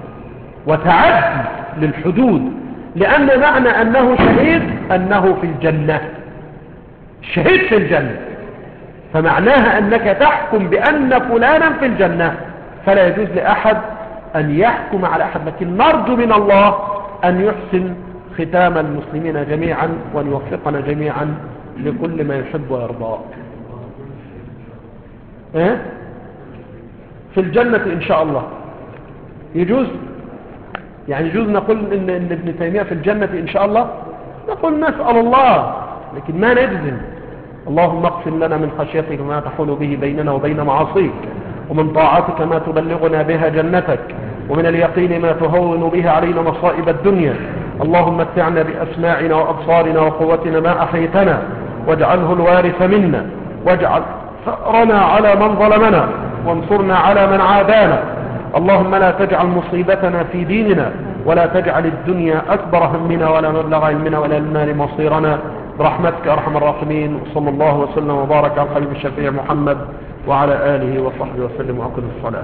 وتعدي للحدود، لأن معنى أنه شهيد أنه في الجنة، الشهيد في الجنة. فمعناها أنك تحكم بأن فلانا في الجنة، فلا يجوز لأحد أن يحكم على أحد، لكن نرجو من الله أن يحسن ختام المسلمين جميعا، وأن يوفقنا جميعا لكل ما يحب ويرضى. في الجنة إن شاء الله يجوز، يعني يجوز نقول إن ابن تيمية في الجنة إن شاء الله، نقول نسأل الله لكن ما نجزم. اللهم اقسم لنا من خشيتك ما تحول به بيننا وبين معاصيك، ومن طاعتك ما تبلغنا بها جنتك، ومن اليقين ما تهون به علينا مصائب الدنيا. اللهم متعنا بأسماعنا وأبصارنا وقوتنا ما أحيتنا، واجعله الوارث منا، واجعل ثأرنا على من ظلمنا، وانصرنا على من عادانا. اللهم لا تجعل مصيبتنا في ديننا، ولا تجعل الدنيا أكبر همنا ولا مبلغ علمنا ولا النار مصيرنا، برحمتك أرحم الراحمين. وصلى الله وسلم وبارك على الحبيب الشفيع محمد وعلى آله وصحبه وسلم، وأقم الصلاة.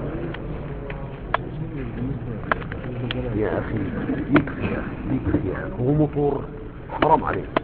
يا أخي يكفي يا أخي، هو مطور، حرام عليك.